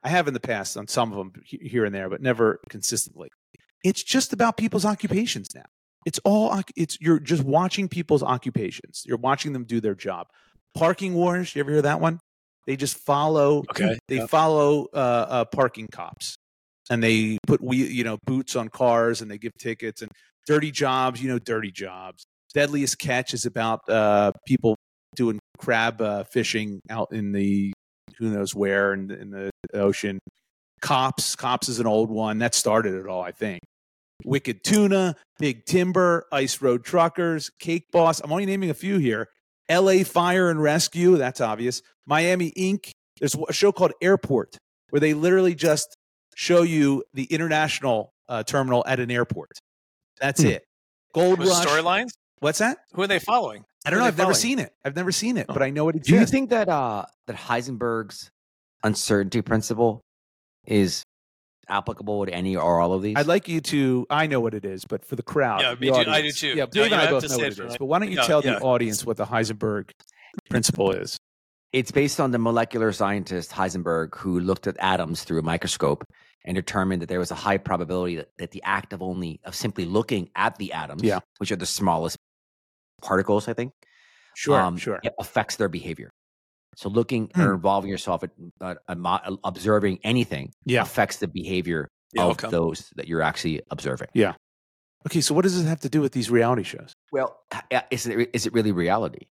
I have in the past on some of them here and there, but never consistently. It's just about people's occupations now. You're just watching people's occupations. You're watching them do their job. Parking Wars. You ever hear that one? They just follow. Okay. They follow parking cops, and they put boots on cars, and they give tickets. And Dirty Jobs. Dirty Jobs. Deadliest Catch is about people doing crab fishing out in the who knows where in the ocean. Cops is an old one that started it all, I think. Wicked Tuna, Big Timber, Ice Road Truckers, Cake Boss. I'm only naming a few here. LA Fire and Rescue, that's obvious. Miami Inc. There's a show called Airport where they literally just show you the international terminal at an airport. That's it. Gold With Rush. storylines? What's that? Who are they following? I don't know. I've never seen it, but I know it exists. Do you think that that Heisenberg's uncertainty principle is applicable to any or all of these? I'd like you to. I know what it is, but for the crowd, Yeah, the I audience, do too. Yeah, Dave and I both know what it is. me. But why don't you tell the audience what the Heisenberg principle is? It's based on the molecular scientist Heisenberg, who looked at atoms through a microscope and determined that there was a high probability that the act of simply looking at the atoms, which are the smallest particles, I think, sure, it affects their behavior. So looking or involving yourself at observing anything affects the behavior of those that you're actually observing. Yeah. Okay, so what does this have to do with these reality shows? Well, is it really reality?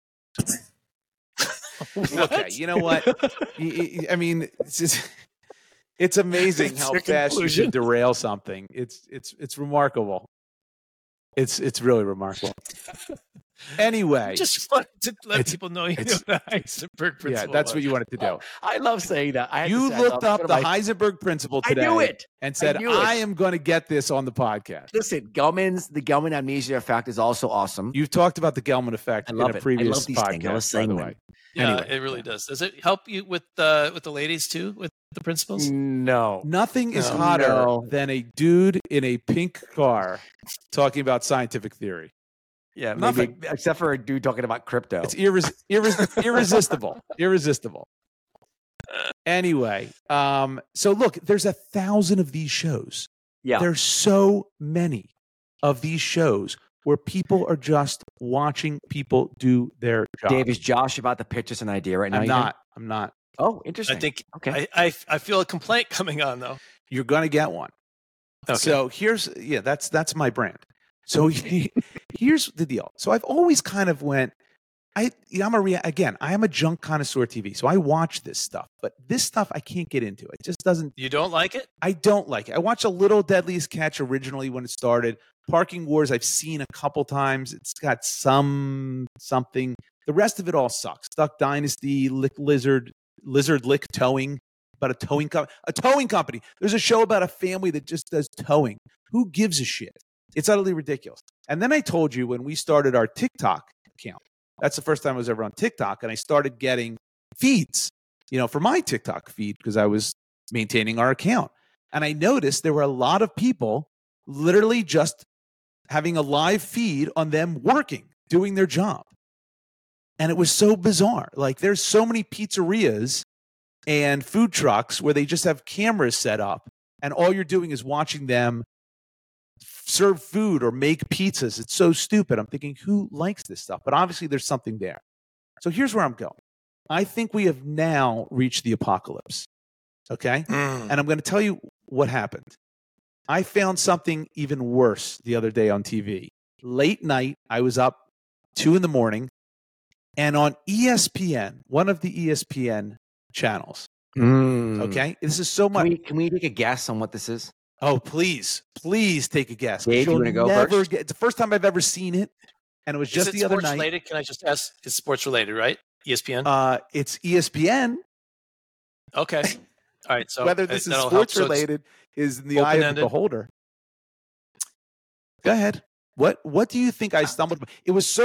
Okay, you know what? I mean, it's amazing how fast you can derail something. It's remarkable. It's really remarkable. Anyway, just wanted to let people know you know the Heisenberg principle. Yeah, that's what you wanted to do. I love saying that. You looked up the Heisenberg principle today. I knew it. And said, I am going to get this on the podcast. Listen, the Gelman amnesia effect is also awesome. You've talked about the Gelman effect in a previous podcast, I was saying, by the way. Yeah, anyway. It really does. Does it help you with the ladies too, with the principles? No. Nothing is hotter than a dude in a pink car talking about scientific theory. Yeah, nothing except for a dude talking about crypto. It's irresistible. Irresistible. Anyway, so look, there's 1,000 of these shows. Yeah, there's so many of these shows where people are just watching people do their job. Dave, is Josh about to pitch us an idea right now? I'm not. Oh, interesting. I think. Okay. I feel a complaint coming on though. You're gonna get one. Okay. So that's my brand. So here's the deal. So I've always kind of went, I am a junk connoisseur TV. So I watch this stuff, but this stuff I can't get into. It just doesn't. You don't like it? I don't like it. I watched a little Deadliest Catch originally when it started. Parking Wars I've seen a couple times. It's got something. The rest of it all sucks. Duck Dynasty, Lizard Lick Towing, about a towing company. There's a show about a family that just does towing. Who gives a shit? It's utterly ridiculous. And then I told you when we started our TikTok account, that's the first time I was ever on TikTok, and I started getting feeds, for my TikTok feed because I was maintaining our account. And I noticed there were a lot of people literally just having a live feed on them working, doing their job. And it was so bizarre. Like there's so many pizzerias and food trucks where they just have cameras set up and all you're doing is watching them serve food or make pizzas. It's so stupid. I'm thinking, who likes this stuff? But obviously there's something there. So here's where I'm going. I think we have now reached the apocalypse. Okay? And I'm going to tell you what happened. I found something even worse the other day on TV. Late night, I was up 2 a.m, and on ESPN, one of the ESPN channels. Okay? This is so much. Can we take a guess on what this is? Oh, please take a guess. Dave, you want to go first? It's the first time I've ever seen it, and it was just the other night. Related? Can I just ask? It's sports related, right? ESPN. It's ESPN. Okay. All right. So whether this is sports related is in the eye of the beholder. Go ahead. What do you think I stumbled upon? It was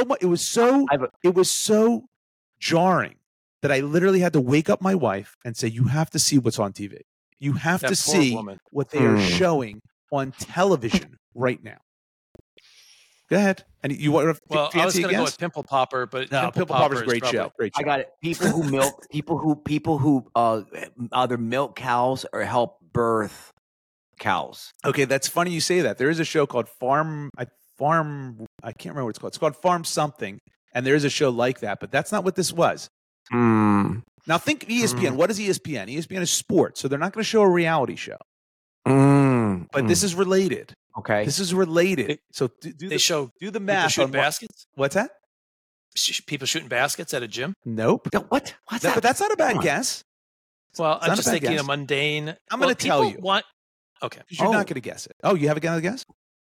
so jarring that I literally had to wake up my wife and say, "You have to see what's on TV. You have to see what they are showing on television right now." Go ahead. And you want to Well, I was going to go with Pimple Popper, but no, Pimple Popper's a great show. Great show. I got it. People who either milk cows or help birth cows. Okay, that's funny you say that. There is a show called Farm. I can't remember what it's called. It's called Farm something, and there is a show like that, but that's not what this was. Now think ESPN. What is ESPN? ESPN is sports, so they're not going to show a reality show. But this is related. Okay, this is related. So do the math. Shooting baskets. What's that? People shooting baskets at a gym? Nope. What? What's that? But that's not a bad guess. Well, I'm just thinking a mundane. I'm going to tell you. Okay. You're not going to guess it. Oh, you have a guess?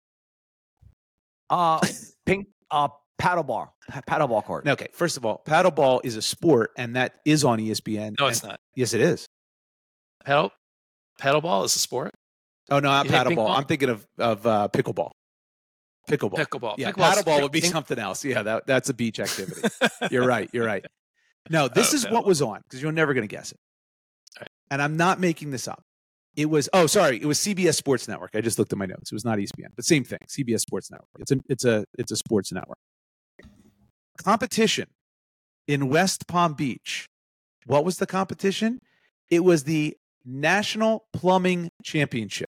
Paddleball court. Okay. First of all, paddleball is a sport, and that is on ESPN. No, it's not. Yes, it is. Paddleball is a sport. Oh no, not paddleball. I'm thinking of pickleball. Pickleball. Yeah, paddleball would be something else. Yeah, that's a beach activity. You're right. No, this is what was on because you're never going to guess it. Right. And I'm not making this up. It was CBS Sports Network. I just looked at my notes. It was not ESPN, but same thing. CBS Sports Network. It's a sports network. Competition in West Palm Beach. What was the competition? It was the National Plumbing Championship.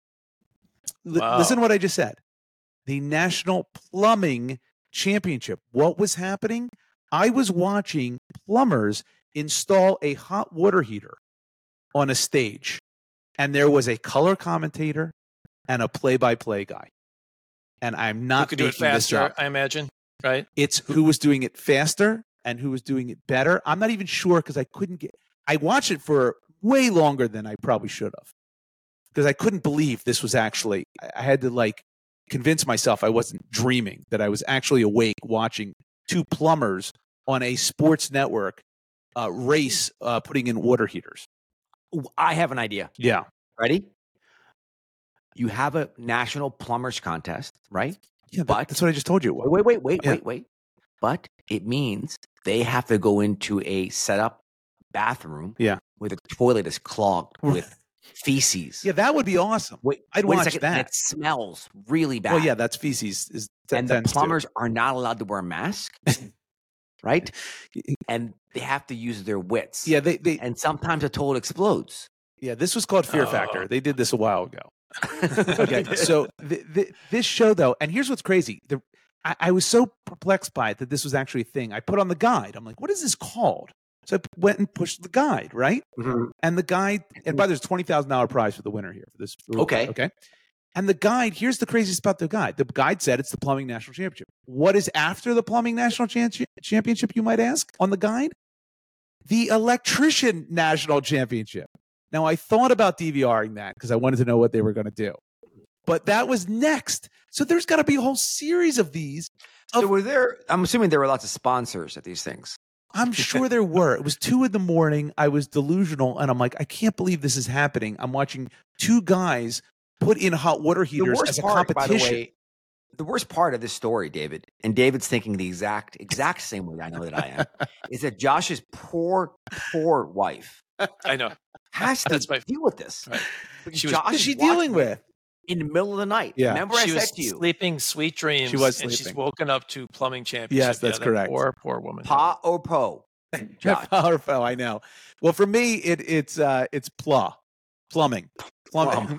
Wow. Listen to what I just said. The National Plumbing Championship. What was happening? I was watching plumbers install a hot water heater on a stage, and there was a color commentator and a play-by-play guy. And I'm not who could do it faster, I imagine, right? It's who was doing it faster and who was doing it better. I'm not even sure because I watched it for way longer than I probably should have because I couldn't believe this was actually, I had to convince myself I wasn't dreaming, that I was actually awake watching two plumbers on a sports network race putting in water heaters. I have an idea. Yeah. Ready? You have a national plumbers contest, right? Yeah, but that's what I just told you. Wait. But it means they have to go into a set-up bathroom with a toilet that's clogged with feces. Yeah, that would be awesome. I'd watch that. It smells really bad. Well, yeah, that's feces. And the plumbers are not allowed to wear a mask, right? And they have to use their wits. Yeah, they and sometimes a toilet explodes. Yeah, this was called Fear Factor. They did this a while ago. Okay, so this show, though, and here's what's crazy. I was so perplexed by it that this was actually a thing. I put on the guide. I'm like, what is this called? So I went and pushed the guide, right? Mm-hmm. And the guide, and by the way, there's $20,000 prize for the winner here. For this. Okay. And the guide, here's the craziest about the guide. The guide said it's the Plumbing National Championship. What is after the Plumbing National Championship, you might ask, on the guide? The Electrician National Championship. Now, I thought about DVRing that because I wanted to know what they were going to do. But that was next. So there's got to be a whole series of these. I'm assuming there were lots of sponsors at these things. I'm sure there were. It was 2 a.m. I was delusional, and I'm like, I can't believe this is happening. I'm watching 2 guys put in hot water heaters as a competition. By the way, the worst part of this story, David, and David's thinking the exact same way I know that I am, is that Josh's poor wife, I know, has to deal with this. Right. What is she dealing with? In the middle of the night. Yeah. Remember I said to you. Sleeping sweet dreams. She was sleeping. And she's woken up to plumbing championship. Yes, that's correct. Poor woman. Pa or po? Pa or po, I know. Well, for me, it's plumbing. Well,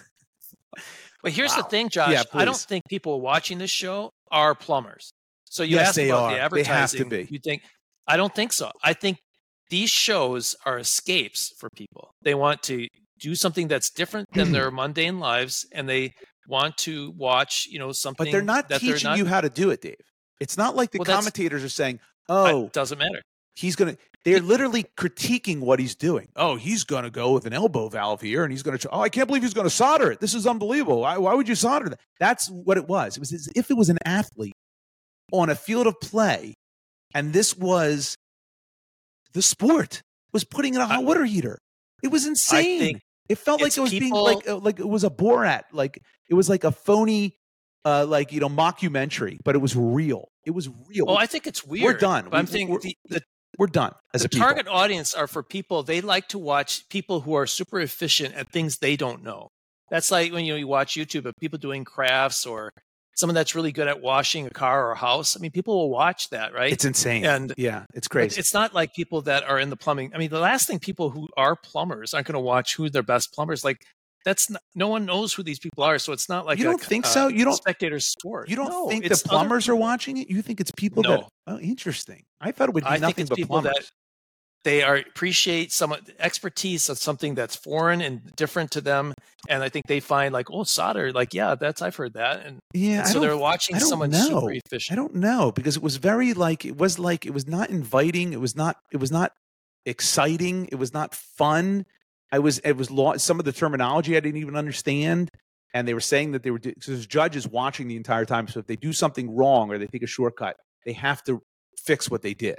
here's the thing, Josh. Yeah, I don't think people watching this show are plumbers. So you asked about the advertising. They have to be. You think? I don't think so. I think these shows are escapes for people. They want to do something that's different than their mundane lives, and they want to watch, something. But they're not teaching you how to do it, Dave. It's not like the commentators are saying, "Oh, it doesn't matter." They're literally critiquing what he's doing. Oh, he's going to go with an elbow valve here, and he's going to. Oh, I can't believe he's going to solder it. This is unbelievable. Why would you solder that? That's what it was. It was as if it was an athlete on a field of play, and this was the sport was putting in a hot water heater. It was insane. It felt like it was being like it was a Borat, like it was like a phony, mockumentary, but it was real. It was real. Well, I think it's weird. We're done. I'm thinking we're done as a people. The target audience are for people. They like to watch people who are super efficient at things they don't know. That's like when you watch YouTube of people doing crafts or someone that's really good at washing a car or a house. I mean, people will watch that, right? It's insane. And yeah, it's crazy. It's not like people that are in the plumbing. I mean, the last thing people who are plumbers aren't going to watch who their best plumbers. Like that's not, no one knows who these people are. So it's not like you don't think so. You don't spectator sport. You don't think the plumbers are watching it? You think it's people that? Oh, interesting. I thought it would be nothing but people plumbers. That they appreciate some expertise of something that's foreign and different to them, and I think they find like, oh, solder, like I've heard that, and so they're watching someone super efficient. I don't know because it was very it was not inviting. It was not exciting. It was not fun. It was some of the terminology I didn't even understand, and they were saying that there's judges watching the entire time. So if they do something wrong or they take a shortcut, they have to fix what they did.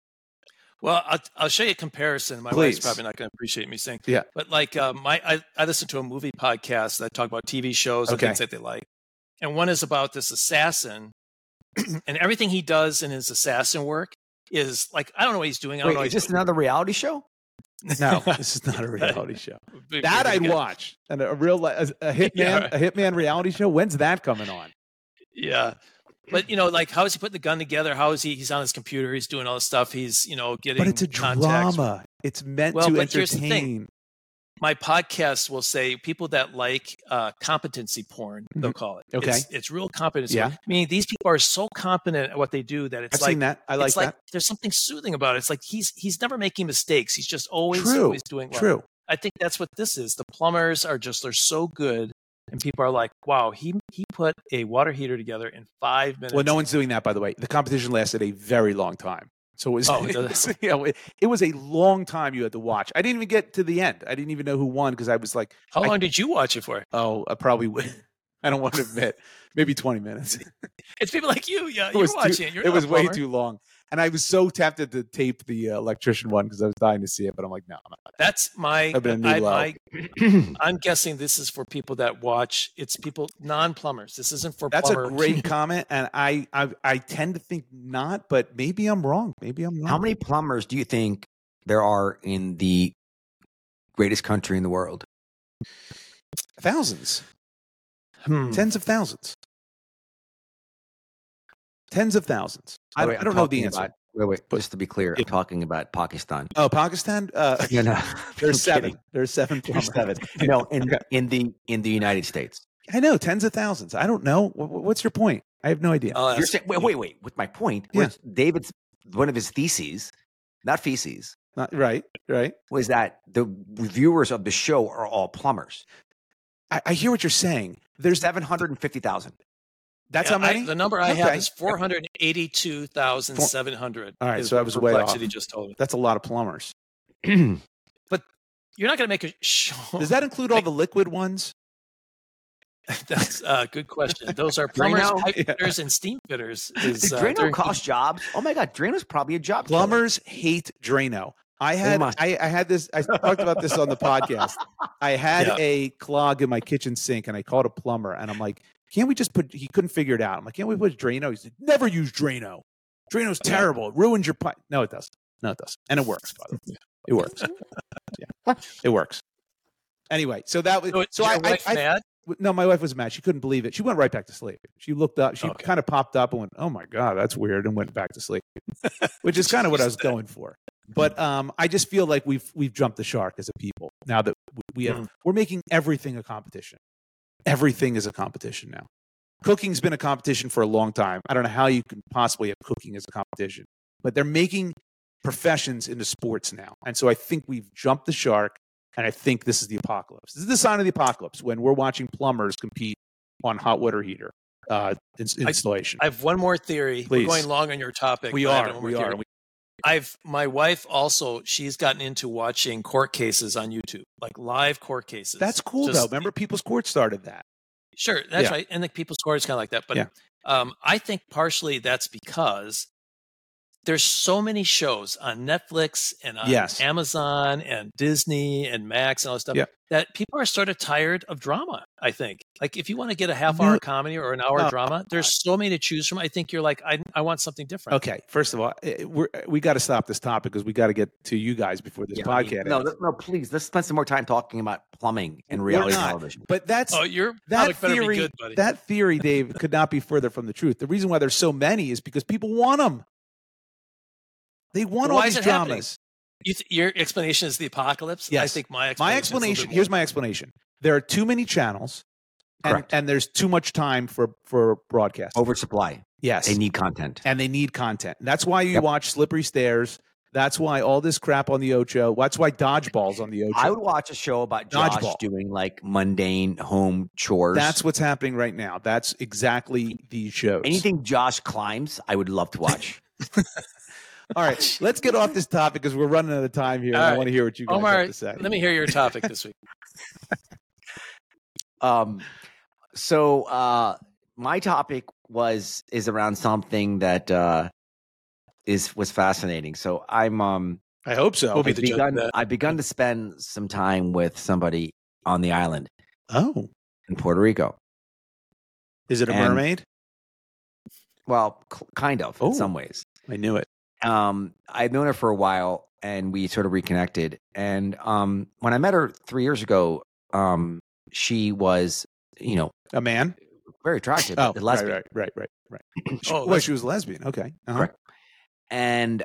Well, I'll show you a comparison. My wife's probably not going to appreciate me saying, but like I listen to a movie podcast that talk about TV shows and things that they like, and one is about this assassin, and everything he does in his assassin work is like I don't know what he's doing. I don't know. Is this another reality show? No, this is not a reality show. That I'd watch, and a hitman reality show. When's that coming on? Yeah. But, like, how is he putting the gun together? How is he's on his computer, he's doing all this stuff, he's, getting But it's a drama. It's meant to entertain. Here's the thing. My podcast will say people that like competency porn, they'll call it. Okay. It's real competency. Yeah. I mean, these people are so competent at what they do that it's I've seen that. I like that. There's something soothing about it. It's like he's never making mistakes. He's just always doing well. True. I think that's what this is. The plumbers they're so good. And people are like, wow, he put a water heater together in 5 minutes. Well, no one's doing that, by the way. The competition lasted a very long time. So it was, it was a long time you had to watch. I didn't even get to the end. I didn't even know who won because I was like. How long did you watch it for? Oh, probably, I don't want to admit, maybe 20 minutes. It's people like you. Yeah, you're watching it. It was way too long. And I was so tempted to tape the electrician one because I was dying to see it, but I'm like, no. That's my. I'm guessing this is for people that watch. It's people non-plumbers. This isn't for. That's plumbers. A great comment, and I tend to think not, but maybe I'm wrong. How many plumbers do you think there are in the greatest country in the world? Thousands, tens of thousands. Tens of thousands. I don't know the answer. Wait. Just to be clear, I'm talking about Pakistan. Oh, Pakistan? No. There's seven. There's seven. No, in the United States. I know, tens of thousands. I don't know. What's your point? I have no idea. You're saying, wait. With my point, David's one of his theses, not feces. Right. Was that the viewers of the show are all plumbers? I hear what you're saying. There's 750,000. That's how many? The number I have is 482,700. All right, so I was way off. He just told me. That's a lot of plumbers. But you're not going to make a show. Does that include all the liquid ones? That's a good question. Those are plumbers, pipe fitters, and steam fitters. Does Drano cost jobs? Oh my God, Drano's probably a job. Plumbers hate Drano. I had this. I talked about this on the podcast. I had a clog in my kitchen sink, and I called a plumber, and I'm like, "Can't we just put?" He couldn't figure it out. I'm like, "Can't we put Drano?" He said, "Never use Drano. Drano's terrible. It ruins your pipe." No, it doesn't. And it works. By the way, it works. It works. Anyway, so that was. So I mad? No, my wife was mad. She couldn't believe it. She went right back to sleep. She looked up. She kind of popped up and went, "Oh my God, that's weird," and went back to sleep, which is kind of what I was going for. But I just feel like we've jumped the shark as a people now that we're making everything a competition. Everything is a competition now. Cooking's been a competition for a long time. I don't know how you can possibly have cooking as a competition, but they're making professions into sports now, and so I think we've jumped the shark. And I think this is the apocalypse. This is the sign of the apocalypse when we're watching plumbers compete on hot water heater installation. I have one more theory. Please. We're going long on your topic. We are. My wife also, she's gotten into watching court cases on YouTube, like live court cases. That's cool, though. Remember, People's Court started that. Sure, that's right. And the People's Court is kind of like that. But I think partially that's because there's so many shows on Netflix and on Amazon and Disney and Max and all that stuff that people are sort of tired of drama. I think, like, if you want to get a half-hour comedy or an hour drama, there's so many to choose from. I think you're like, I want something different. Okay, first of all, we got to stop this topic because we got to get to you guys before this podcast. No, please, let's spend some more time talking about plumbing and reality television. But that theory, good, buddy. That theory, Dave, could not be further from the truth. The reason why there's so many is because people want them. They want all these dramas. Your explanation is the apocalypse? Yes. I think my explanation here's my explanation. There are too many channels and there's too much time for broadcast. Oversupply. Yes. They need content. And they need content. That's why you watch Slippery Stairs. That's why all this crap on the Ocho. That's why Dodgeball's on the Ocho. I would watch a show about Josh doing like mundane home chores. That's what's happening right now. That's exactly these shows. Anything Josh climbs, I would love to watch. All right, let's get off this topic because we're running out of time here. I want to hear what you guys have to say. Let me hear your topic this week. So my topic is around something that was fascinating. So I'm I hope so. I've begun to spend some time with somebody on the island. Oh, in Puerto Rico. Is it a mermaid? Well, kind of in some ways. I knew it. I'd known her for a while, and we sort of reconnected. And when I met her 3 years ago, she was, a man, very attractive. Oh, lesbian. Right. She was lesbian. Okay, correct. And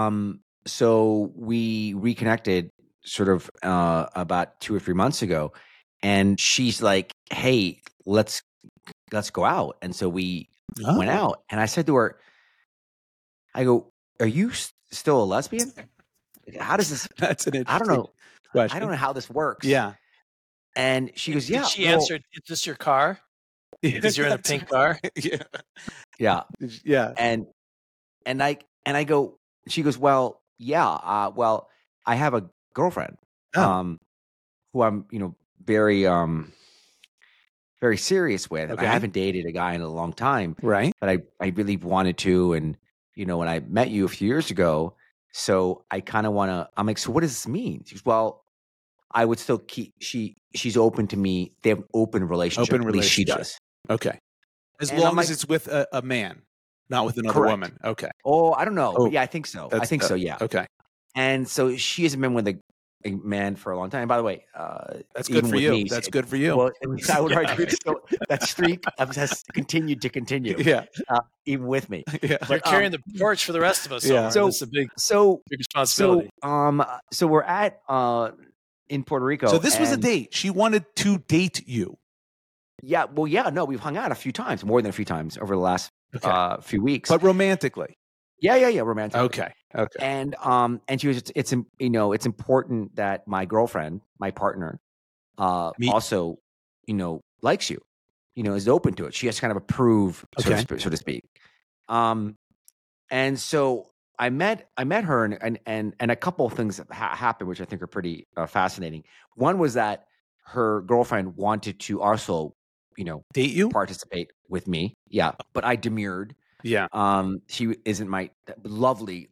so we reconnected sort of about 2 or 3 months ago, and she's like, "Hey, let's go out." And so we went out, and I said to her, I go, "Are you still a lesbian? How does this?" That's an interesting I don't know. question. I don't know how this works. Yeah. And she goes, "Yeah." She answered, "Is this your car? Because you're in a pink car." Yeah. And I go. She goes, "Well, yeah. Well, I have a girlfriend, who I'm, very very serious with. Okay. I haven't dated a guy in a long time, right? But I really wanted to, and when I met you a few years ago, so I kind of want to." I'm like, "So what does this mean?" She goes, "Well, I would still keep." She's open to me. They have an open relationship. At least she does. Okay, as long as it's with a man, not with another woman. Okay. Oh, I don't know. But yeah, I think so. I think so. Yeah. Okay. And so she hasn't been with a man for a long time. By the way, that's good for you. That's good for you. Well, I would argue that streak has continued to continue. Yeah, even with me. Yeah, you're carrying the torch for the rest of us. Yeah, so it's a big responsibility. So we're at in Puerto Rico. So this was a date. She wanted to date you. Yeah. Well, yeah. No, we've hung out a few times, more than a few times over the last few weeks, but romantically. Yeah, romantically. Okay. And she was, it's important that my girlfriend, my partner, also, likes you, is open to it. She has to kind of approve, so to speak. And so I met her, and a couple of things happened, which I think are pretty fascinating. One was that her girlfriend wanted to also, date you, participate with me. Yeah, but I demurred. Yeah. She isn't my lovely.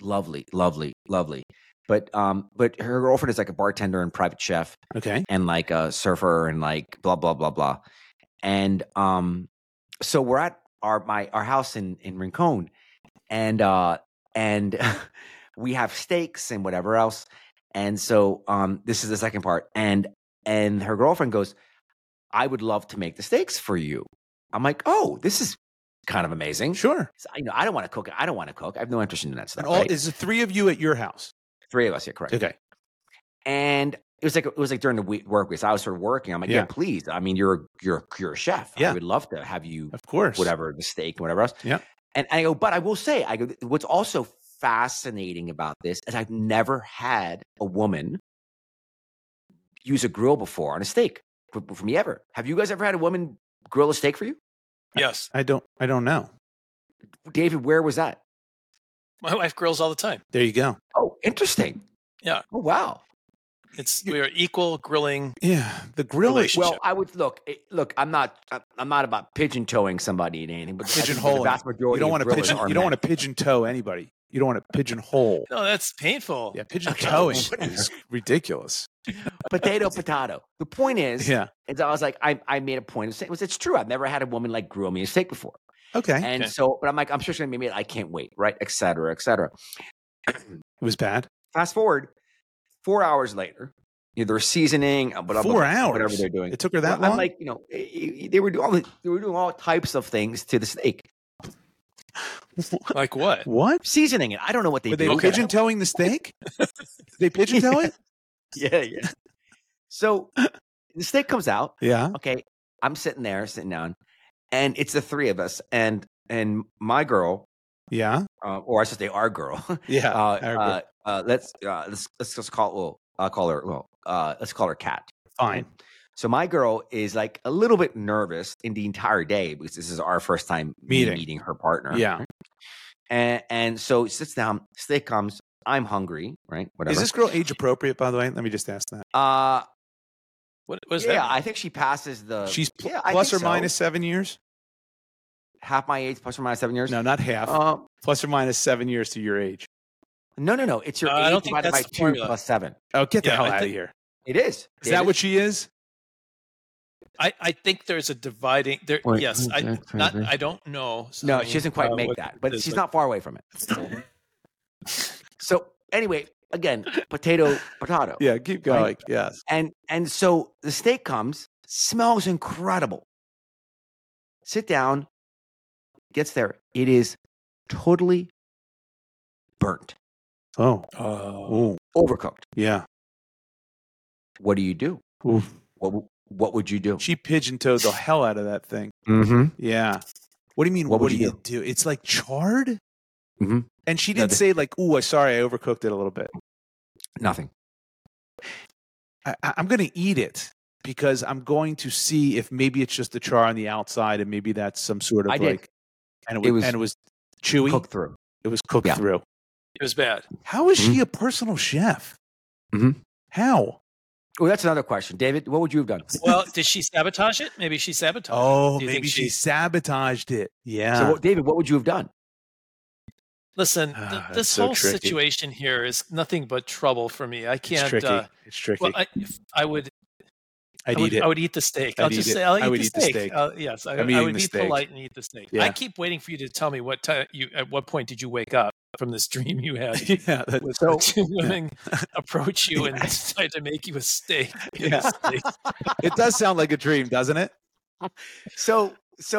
But her girlfriend is like a bartender and private chef. Okay. And like a surfer and like blah blah blah blah. And so we're at our house in Rincon, and we have steaks and whatever else. And so this is the second part. And her girlfriend goes, "I would love to make the steaks for you." I'm like, "Oh, this is kind of amazing." Sure. So, I don't want to cook. I don't want to cook. I have no interest in that stuff. And is the three of you at your house? 3 of us, yeah, correct. Okay. And it was like during the work week. So I was sort of working. I'm like, yeah, please. I mean, you're a chef. Yeah. I would love to have you, of course, whatever, the steak, whatever else. Yeah. And I go, but I will say, what's also fascinating about this is I've never had a woman use a grill before on a steak for me ever. Have you guys ever had a woman grill a steak for you? Yes. I don't know. David, where was that? My wife grills all the time. There you go. Oh, interesting. Yeah. Oh, wow. We are equal grilling. Yeah, the grill. Well, I would look. I'm not about pigeon toeing somebody in anything, but pigeonhole. The vast majority. You don't want to pigeon toe anybody. You don't want to pigeonhole. No, that's painful. Yeah, pigeon toeing is ridiculous. Potato. The point is, Yeah. I was like, I made a point of saying, it's true. I've never had a woman like grill me a steak before. Okay. And so, but I'm like, I'm sure she's going to make me, I can't wait, right? Et cetera, et cetera. It was bad. Fast forward 4 hours later, they're seasoning, but 4 hours. whatever they're doing. It took her that I'm long. like, they were doing all types of things to the steak, Like what? What? seasoning it. I don't know what they Were do. they pigeon toeing the steak? Did they pigeon toe it? Yeah. So the steak comes out. Yeah. Okay, I'm sitting down, and it's the three of us, and my girl, Yeah. or I should say our girl. Yeah. our girl. Let's just call. I'll call her. Well, let's call her Kat. Fine. So my girl is like a little bit nervous in the entire day because this is our first time meeting her partner. Yeah. And so it sits down, steak comes, I'm hungry, right? Whatever. Is this girl age appropriate, by the way? Let me just ask that. What was yeah, that? I think she passes the She's I plus or think so. minus 7 years? half my age, plus or minus 7 years. No, not half. Plus or minus 7 years to your age. No. It's your I age don't think divided by that's the 2 formula. plus 7. Oh, get the Yeah, hell I out of think- here. It is. Is that what she is? I think there's a dividing there. Wait, Yes, okay, I don't know. No, she doesn't quite make what that, but is she's it. not far away from it. So anyway, again, potato. Yeah, keep going. Yes. And so the steak comes, smells incredible. Sit down, gets there. It is totally burnt, Oh. Oh. Oh. overcooked. Yeah. What do you do? Oof. What would you do? She pigeon-toed the hell out of that thing. Mm-hmm. Yeah. What do you mean? What What would do you you do? It's like charred? Mhm. And she No, didn't say like, "Ooh, sorry, I overcooked it a little bit." Nothing. I'm going to eat it because I'm going to see if maybe it's just the char on the outside and maybe that's some sort of I did. like, and it was chewy. Cooked through. It was cooked Yeah. through. It was bad. How is she a personal chef? Mhm. How? Oh, that's another question, David. What would you have done? Well, did she sabotage it? Maybe she sabotaged Oh, it. Do you think maybe she sabotaged it. Yeah. So, David, what would you have done? Listen, That's this so whole tricky. situation here is nothing but trouble for me. I it's can't. tricky. It's tricky. Well, I would. I'd eat it. I would eat the steak. I'd I'll eat just it. say I'll I eat would the eat the steak. steak. Yes, I I'm eating would the be steak. polite and eat the steak. Yeah. I keep waiting for you to tell me what time at what point did you wake up from this dream you had Yeah. that- with two women approach you and decide to make you a steak. Yeah. It does sound like a dream, doesn't it? So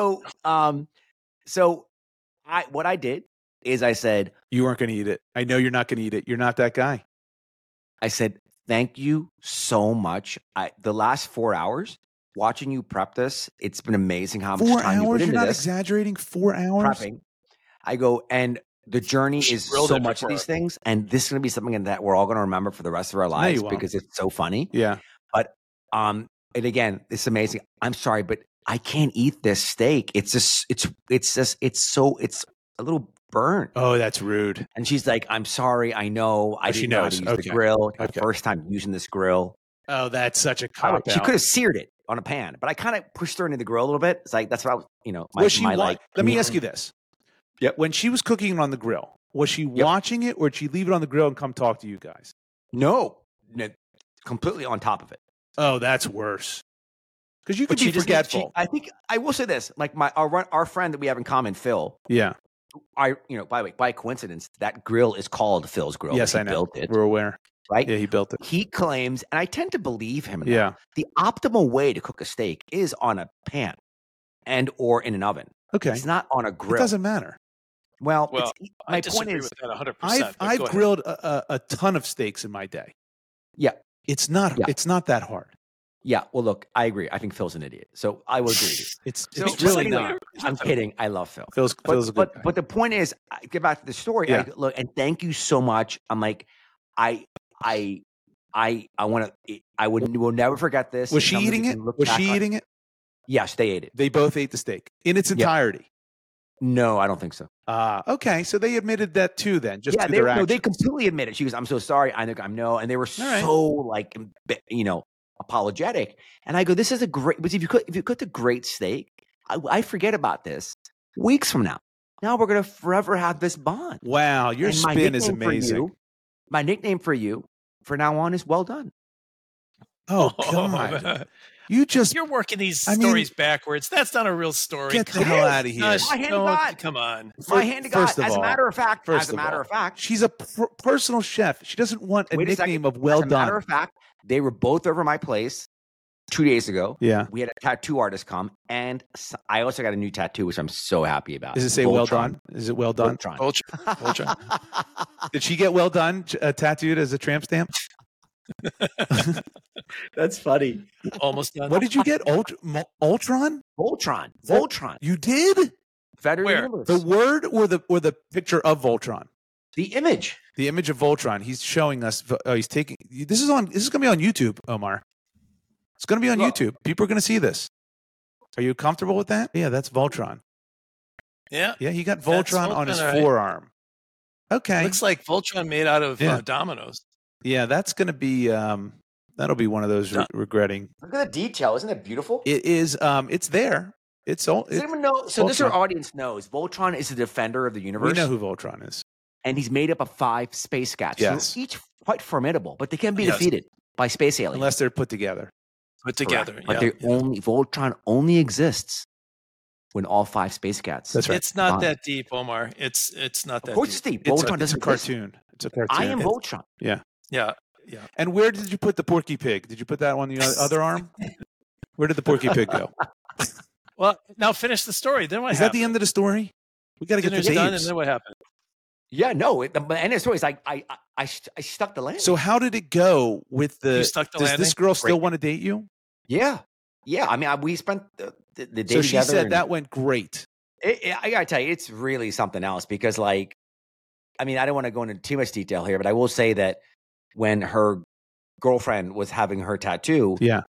what I did is I said, You weren't going to eat it. I know you're not going to eat it. You're not that guy. thank you so much. The last 4 hours watching you prep this, it's been amazing how much 4 time you put hours? You're into not this. exaggerating. 4 hours? Prepping. I go, and the journey She is grilled so it much of before. these things, and this is going to be something that we're all going to remember for the rest of our you lives won't. because it's so funny. Yeah. And again, it's amazing. I'm sorry, but I can't eat this steak. It's a little burnt. Oh, that's rude. And she's like, I'm sorry. I know. I she didn't know how knows. to use Okay. the grill. It's my Okay. first time using this grill. Oh, that's such a She cop out. could have seared it on a pan, but I kind of pushed her into the grill a little bit. It's like, that's what I was, Was she like. Let me ask you this. Yep. When she was cooking it on the grill, was she watching it or did she leave it on the grill and come talk to you guys? No, completely on top of it. Oh, that's worse. Because you could But be she just forgetful. I think I will say this: like our friend that we have in common, Phil. Yeah. By the way, by coincidence, that grill is called Phil's Grill. Yes, He I know. Built it, We're aware. right? Yeah, he built it. He claims, and I tend to believe him. in that, Yeah. the optimal way to cook a steak is on a pan and or in an oven. Okay. It's not on a It grill. doesn't matter. Well, Well, my I point disagree is, with that 100%. I've grilled a ton of steaks in my day. Yeah. It's not Yeah. it's not that hard. yeah. Well, look, I agree. I think Phil's an idiot, so I will agree with you. It's So, really anyway, not. I'm kidding. I love Phil. Phil's a good guy. But the point is, I get back to the story. Yeah. Look, and thank you so much. I'm like, I want to. Will never forget this. Was It's she something eating we it? can look Was back she on. eating it? Yes, they ate it. They both ate the steak in its Yeah. entirety. No, I don't think so. Okay. So they admitted that too then, just Yeah, to they, their no, actions. they completely admitted. She goes, "I'm so sorry." I think I'm no, and they were All right. so like, apologetic. And I go, "This is a great." But if you cooked a great steak, I forget about this weeks from now. Now we're gonna forever have this bond. Wow, your And my spin is nickname for amazing. you- my nickname for you, for now on, is well done. Oh God! You just You're working these I mean- stories backwards. That's not a real story. get the hell out of here. Gosh, My hand to don't- God. Come on. My hand to God. First of As a all- matter of fact, First she's a personal chef. She doesn't want a Wait a second. nickname of well as a matter done. of fact, they were both over my place 2 days ago. Yeah. We had a tattoo artist come, and I also got a new tattoo, which I'm so happy about. Does it say well Voltron. done? Is it well done? Voltron. Voltron. Did she get well done tattooed as a tramp stamp? That's funny. Almost done. What did you get? Ultron? Voltron. You did? Federal Where? Universe. The word or the picture of Voltron? The image. The image of Voltron. He's showing us. He's taking. This is going to be on YouTube, Omar. It's going to be on Look. YouTube. People are going to see this. Are you comfortable with that? Yeah, that's Voltron. Yeah. Yeah, he got That's Voltron on his Voltron, all right. forearm. Okay. Looks like Voltron made out of Yeah. dominoes. Yeah, that's going to be. That'll be one of those regretting. Look at the detail. Isn't it beautiful? It is. It's there. It's all. Does anyone know? So this Voltron. our audience knows. Voltron is the defender of the We universe, know who Voltron is. and he's made up of 5 space cats. Yes. They're each quite formidable, but they can be Yes. defeated by space aliens. Unless they're put together. Put Correct. together. But yeah. Voltron only exists when all 5 space cats. That's right. It's not Fine. that deep, Omar. It's not that Of course, deep. it's deep. It's Voltron a doesn't exist. cartoon. It's a cartoon. I am Voltron. Yeah. And where did you put the Porky Pig? Did you put that on the other arm? Where did the Porky Pig go? Well, now finish the story. Then what Is that happened? the end of the story? We got to get Dinner's the done, and tapes. then what happened? Yeah, no. The end of the story is I stuck the landing. So how did it go with the? You stuck the does landing? this girl still Great. want to date you? yeah. I mean, we spent the day So she together. said and that went great. I gotta tell you, it's really something else because, like, I mean, I don't want to go into too much detail here, but I will say that when her girlfriend was having her tattoo, Yeah.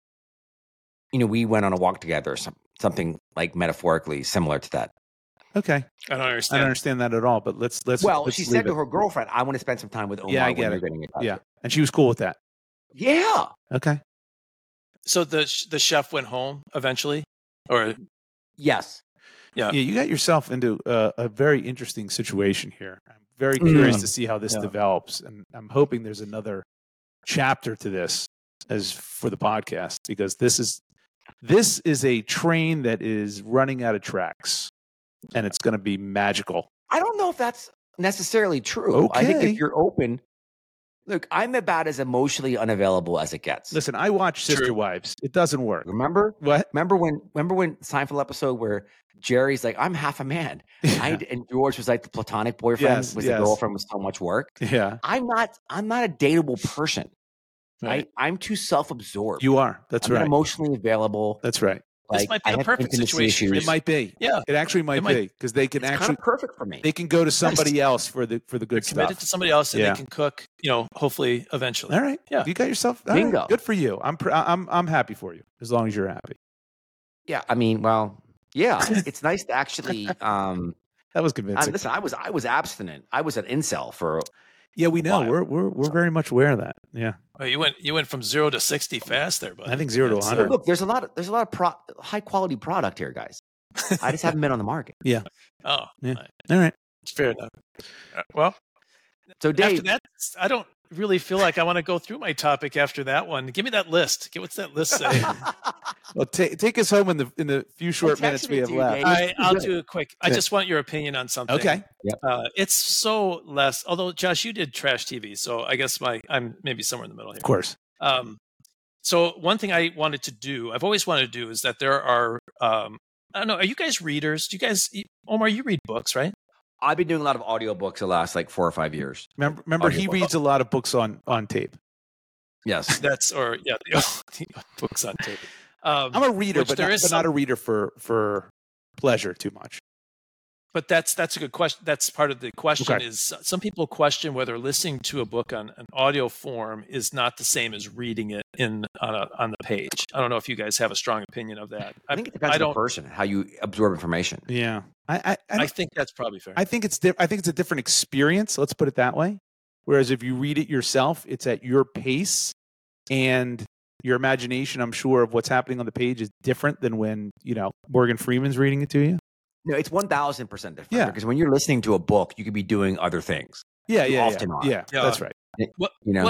we went on a walk together, something like metaphorically similar to that. Okay. I don't I understand. don't understand that at all. But let's. Well, let's she leave said to it. her girlfriend, "I want to spend some time with Omar Yeah, I when get you're it. getting a tattoo." Yeah, and she was cool with that. Yeah. Okay. So the chef went home eventually, or Yes. Yeah, you got yourself into a very interesting situation here. I'm very curious to see how this Yeah. develops, and I'm hoping there's another chapter to this as for the podcast because this is a train that is running out of tracks, and it's going to be magical. I don't know if that's necessarily true. I think Okay. if you're open, look, I'm about as emotionally unavailable as it gets. Listen, I watch Sister True. Wives. It doesn't work. Remember? What? Remember when Seinfeld episode where Jerry's like, "I'm half a man," and George was like the platonic boyfriend, Yes, was yes. the girlfriend was so much work. Yeah, I'm not a dateable person. Right. I'm too self-absorbed. you are. That's I'm not right. emotionally available. That's right. This Like, might be I the have perfect intimacy situation. issues. It might be. Yeah. It actually might It might- be because they can It's actually kind of perfect for me. they can go to somebody else for the They're good committed stuff. to somebody else, and Yeah. they can cook. Hopefully, eventually. All right. Yeah. You got yourself all right, Bingo. Good for you. I'm happy for you as long as you're happy. Yeah, I mean, well, yeah, it's nice to actually. That was convincing. Listen, I was abstinent. I was an incel for. Yeah, we know. Why? We're very much aware of that. Yeah. Oh, you went from 0 to 60 fast there, buddy. I think 0 to That's, 100. Look, there's a lot of high quality product here, guys. I just haven't been on the market. Yeah. Oh, Yeah. right. All right. Fair enough. Well, So, after Dave, that, I don't really feel like I want to go through my topic after that one. Give me that list. What's that list say? Well, take us home in the few short texted minutes we it have to you, left. Dave. I'll do it quick. I Yeah. just want your opinion on something. Okay. It's so less. Although Josh, you did trash TV, so I guess I'm maybe somewhere in the middle here. Of course. So one thing I wanted to do, I've always wanted to do, is that there are. I don't know. Are you guys readers? Do you guys, Omar? You read books, right? I've been doing a lot of audiobooks the last like 4 or 5 years. Remember, he Audiobook. reads a lot of books on tape. Yes. The books on tape. I'm a reader, Which but there not, is but not a some- reader for pleasure too much. But that's a good question. That's part of the question. Okay. Is some people question whether listening to a book on an audio form is not the same as reading it on the page. I don't know if you guys have a strong opinion of that. I think it depends on the person, how you absorb information. Yeah. I think that's probably fair. I think it's I think it's a different experience. Let's put it that way. Whereas if you read it yourself, it's at your pace, and your imagination, I'm sure, of what's happening on the page is different than when Morgan Freeman's reading it to you. No, it's 1,000% different. Yeah. Because when you're listening to a book, you could be doing other things. Yeah, You yeah, often are. yeah. Yeah. That's right. Well, You know? well,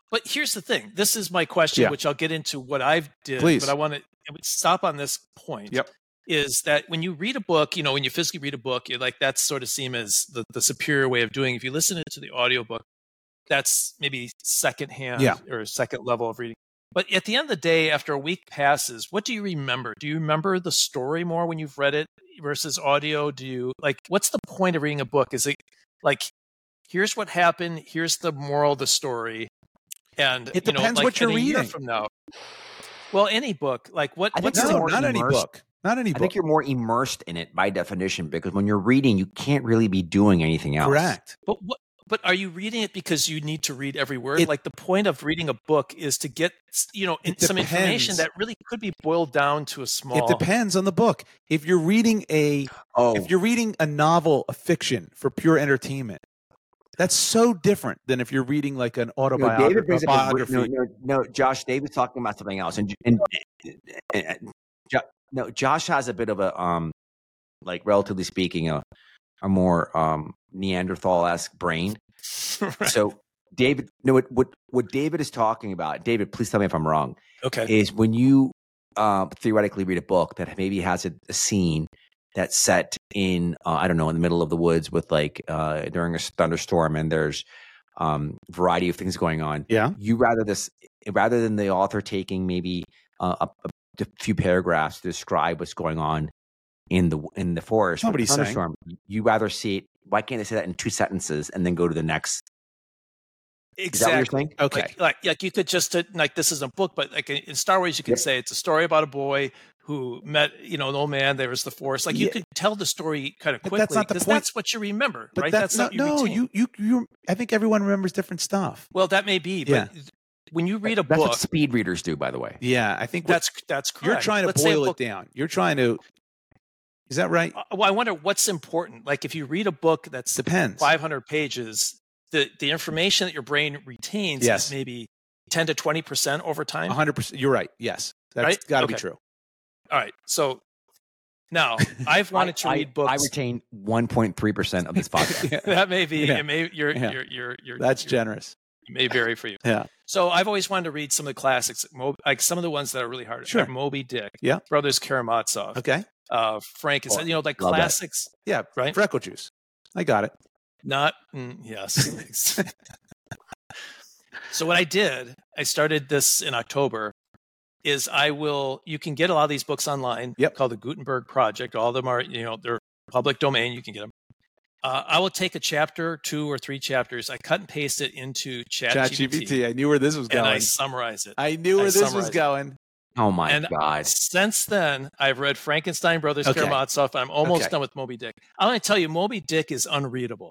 But here's the thing. This is my question, Yeah. which I'll get into what I've did. Please. But I want to stop on this point. Yep. Is that when you read a book, when you physically read a book, you're like, that's sort of seen as the superior way of doing it. If you listen to the audiobook, that's maybe secondhand or second level of reading. But at the end of the day, after a week passes, what do you remember? Do you remember the story more when you've read it versus audio? Do you what's the point of reading a book? Is it like, here's what happened, here's the moral of the story, and it depends what you're reading from now? Well, any book, not any book. Not any book. I think you're more immersed in it by definition, because when you're reading, you can't really be doing anything else. Correct. But are you reading it because you need to read every word? The point of reading a book is to get, some information that really could be boiled down to a small. It depends on the book. If you're reading a novel, a fiction for pure entertainment, that's so different than if you're reading like an autobiography. No, Josh, David's talking about something else, and Josh has a bit of a relatively speaking, a more Neanderthal-esque brain. Right. So David, what David is talking about, David, please tell me if I'm wrong. Okay. Is when you theoretically read a book that maybe has a scene that's set in in the middle of the woods with during a thunderstorm, and there's variety of things going on. Yeah. You rather than the author taking maybe a few paragraphs to describe what's going on in the forest, Nobody's thunderstorm, you rather see it. Why can't they say that in 2 sentences and then go to the next? Exactly. Is that what you're saying? Okay. Like you could just this is a book, but like in Star Wars, you could say it's a story about a boy who met an old man. There was the Force. You could tell the story kind of quickly. That's not the point. That's what you remember, but right? That's not. You. I think everyone remembers different stuff. Well, that may be, but when you read a book, that's what speed readers do, by the way. Yeah, I think that's correct. You're trying to boil it down. You're trying to. Is that right? Well, I wonder what's important. Like if you read a book that's depends 500 pages, the information that your brain retains is maybe 10 to 20% over time. 100%. You're right. Yes, that's got to be true. All right. So now I've wanted to read books. I retain 1.3% of this podcast. That may be. Yeah. It may. You're. That's generous. It may vary for you. Yeah. So I've always wanted to read some of the classics, like some of the ones that are really hard. Sure. Like Moby Dick. Yeah. Brothers Karamazov. Okay. Frankenstein. Classics. Yeah. Right. Freckle juice. I got it. Not yes. So what I did, I started this in October. You can get a lot of these books online. Yep. Called the Gutenberg Project. All of them are, they're public domain. You can get them. I will take a chapter, 2 or 3 chapters. I cut and paste it into ChatGPT. I knew where this was going. And I summarize it. I knew where this was going. Oh my God. Since then, I've read Frankenstein, Brothers Karamazov. I'm almost done with Moby Dick. I'm going to tell you, Moby Dick is unreadable.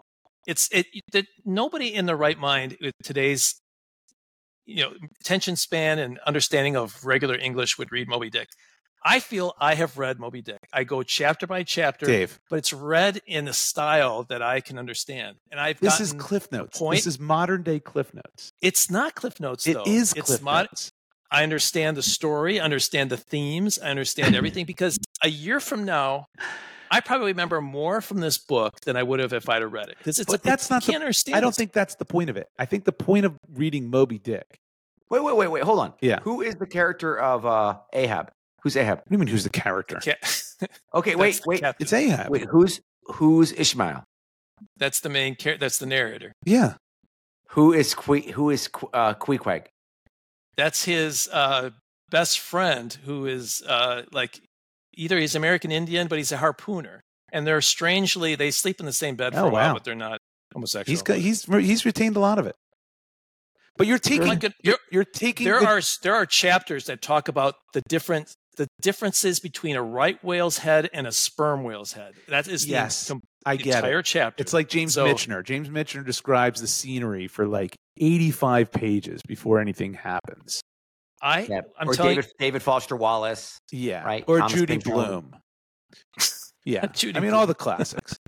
Nobody in their right mind with today's attention span and understanding of regular English would read Moby Dick. I feel I have read Moby Dick. I go chapter by chapter, Dave, but it's read in a style that I can understand. And this is Cliff Notes. This is modern day Cliff Notes. It's not Cliff Notes, though. It is Cliff Notes. I understand the story, I understand the themes, I understand everything, because a year from now, I probably remember more from this book than I would have if I'd have read it. Because understand. I don't think that's the point of it. I think the point of reading Moby Dick. Wait, hold on. Yeah. Who is the character of Ahab? Who's Ahab? What do you mean? Who's the character? Okay, wait. It's Ahab. Wait, who's Ishmael? That's the main character. That's the narrator. Yeah. Who is Queequeg? That's his best friend, who is either he's American Indian, but he's a harpooner, and they sleep in the same bed for a while, but they're not homosexual. He's retained a lot of it. But you're taking. There are chapters that talk about the differences between a right whale's head and a sperm whale's head. That is I get entire it. chapter. It's like James Michener. James Michener describes the scenery for 85 pages before anything happens. David Foster Wallace. Yeah. Right. Or Thomas Judy Pink Bloom. Yeah. Judy Bloom. All the classics.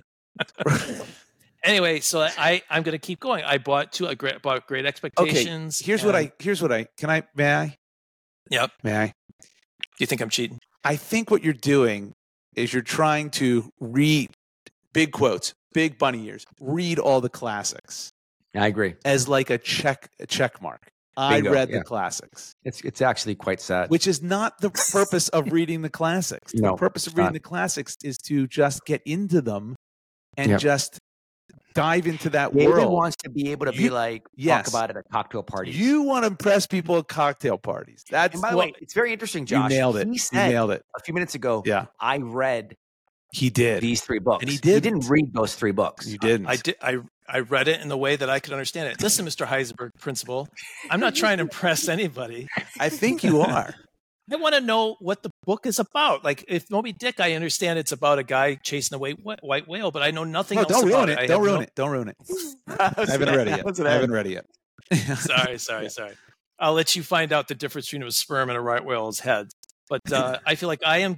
Anyway, so I'm going to keep going. I bought Great Expectations. Okay. Here's what I may I? Yep. May I? Do you think I'm cheating? I think what you're doing is you're trying to read big quotes, big bunny ears, read all the classics. I agree. As like a check mark. I Bingo, read yeah. the classics, It's actually quite sad. which is not the purpose of reading the classics. The No, purpose of it's reading not. the classics is to just get into them and Yep. just dive into that David world. wants to be able to be You- like yes. talk about it at cocktail parties. You want to impress people at cocktail parties. That's and by the what way, it's very interesting, you Josh. nailed it. He You said nailed it. a few minutes ago, Yeah, I read he did. these 3 books. And he He didn't. didn't read those 3 books. You didn't. I did. I read it in the way that I could understand it. Listen, Mr. Heisenberg principal, I'm not trying to impress anybody. I think you are. I want to know what the book is about. Like, if Moby Dick, I understand it's about a guy chasing a white whale, but I know nothing No, else don't about ruin it. Don't ruin it. Don't ruin it. I haven't read it yet. I haven't read it yet. Sorry. I'll let you find out the difference between a sperm and a right whale's head. But I feel like I'm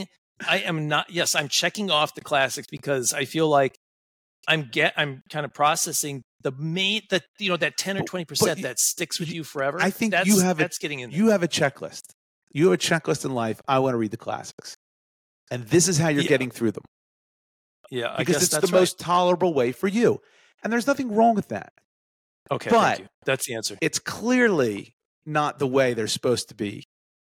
checking off the classics because I feel like I'm kind of processing that 10 or 20% that sticks with you forever. I think that's getting in there. You have a checklist. You have a checklist in life. I want to read the classics, and this is how you're getting through them. Yeah, I Because guess it's that's the most tolerable way for you, and there's nothing wrong with that. Okay, but thank you. That's the answer. It's clearly not the way they're supposed to be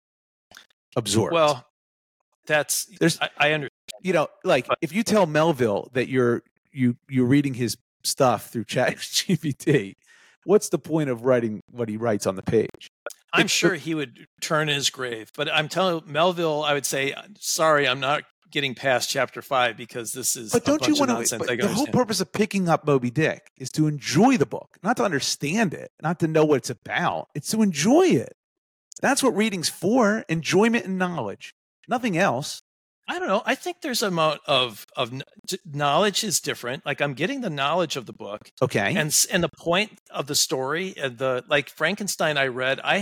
absorbed. Well, I understand. Like if you tell Melville that you're reading his stuff through ChatGPT, what's the point of writing what he writes on the page? I'm sure he would turn in his grave, but I'm telling Melville, I would say, sorry, I'm not getting past chapter 5 because this is. But don't you want to? The whole purpose of picking up Moby Dick is to enjoy the book, not to understand it, not to know what it's about. It's to enjoy it. That's what reading's for: enjoyment and knowledge, nothing else. I don't know. I think there's an amount of knowledge is different. Like I'm getting the knowledge of the book, okay, and the point of the story, and like Frankenstein. I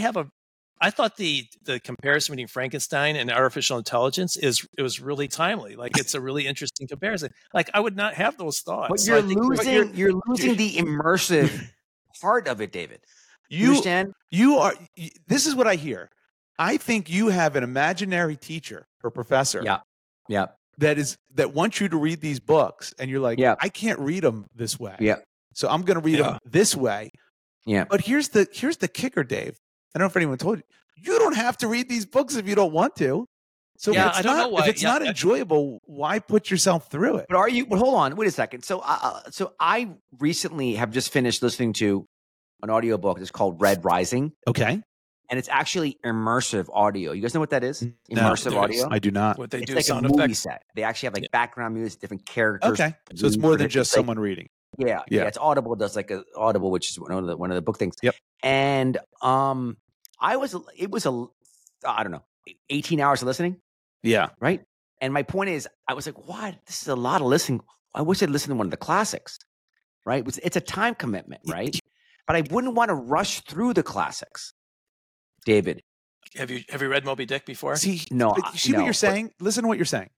thought the comparison between Frankenstein and artificial intelligence was really timely. Like it's a really interesting comparison. Like I would not have those thoughts. But you're losing the immersive part of it, David. You understand? This is what I hear. I think you have an imaginary teacher or professor. Yeah. That wants you to read these books, and you're like, I can't read them this way. Yeah. So I'm going to read them this way. Yeah. But here's the kicker, Dave. I don't know if anyone told you. You don't have to read these books if you don't want to. So I don't know why. If it's not enjoyable, why put yourself through it? But hold on, wait a second. So I recently have just finished listening to an audiobook. It's called Red Rising. Okay. And it's actually immersive audio. You guys know what that is? Immersive audio? I do not. What they it's do, like sound a movie effects. set. They actually have like background music, different characters. Okay. So it's more than just someone reading. Yeah. It's Audible does like Audible, which is one of the book things. Yep. And it was I don't know, 18 hours of listening. Yeah. Right. And my point is, I was like, what? This is a lot of listening. I wish I'd listened to one of the classics. Right. It's a time commitment. Right. But I wouldn't want to rush through the classics. David, have you read Moby Dick before? See, no. What you're saying? Listen to what you're saying.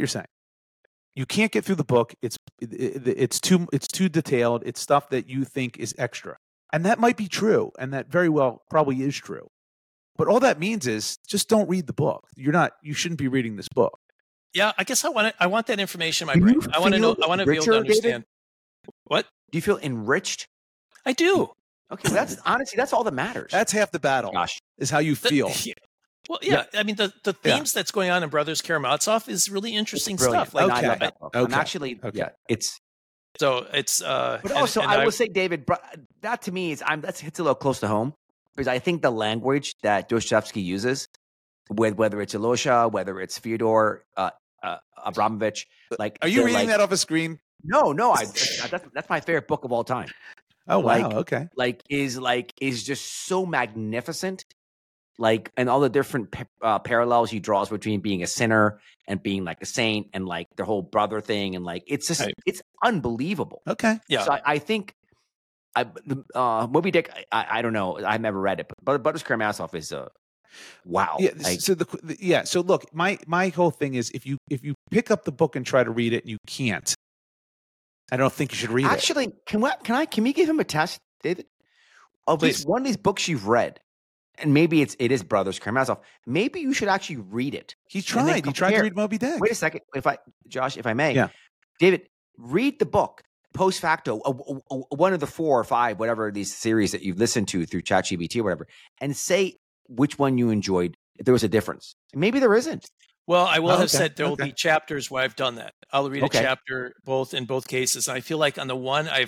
You can't get through the book. It's too detailed. It's stuff that you think is extra, and that might be true, and that very well probably is true. But all that means is just don't read the book. You shouldn't be reading this book. Yeah, I guess I want that information in my brain. I want to know. I want to be able to understand. David? What? Do you feel enriched? I do. Okay, that's honestly, that's all that matters. That's half the battle. Gosh. Is how you feel. Well, yeah. I mean, the themes that's going on in Brothers Karamazov is really interesting stuff. Like, okay. I love that book. I'm actually, it's. So it's. But also, I will say, David, that to me that hits a little close to home because I think the language that Dostoevsky uses, whether it's Alyosha, whether it's Fyodor Abramovich, like, are you reading that off a screen? No, that's my favorite book of all time. Oh wow! Okay, is just so magnificent, and all the different parallels he draws between being a sinner and being like a saint, and like the whole brother thing, and like it's just it's unbelievable. Okay, yeah. So I think Moby Dick. I don't know. I've never read it, but Brothers Karamazov is wow. Yeah. So look, my whole thing is if you pick up the book and try to read it and you can't, I don't think you should read it. Actually, can we give him a test, David? Of least one of these books you've read, and maybe it is Brothers Karamazov. Maybe you should actually read it. He tried. He tried to read Moby Dick. Wait a second, if I may, David, read the book. post facto, one of the 4 or 5, whatever these series that you've listened to through ChatGPT or whatever, and say which one you enjoyed, if there was a difference. Maybe there isn't. Well, I will have said there will be chapters where I've done that. I'll read a chapter in both cases. And I feel like on the one I've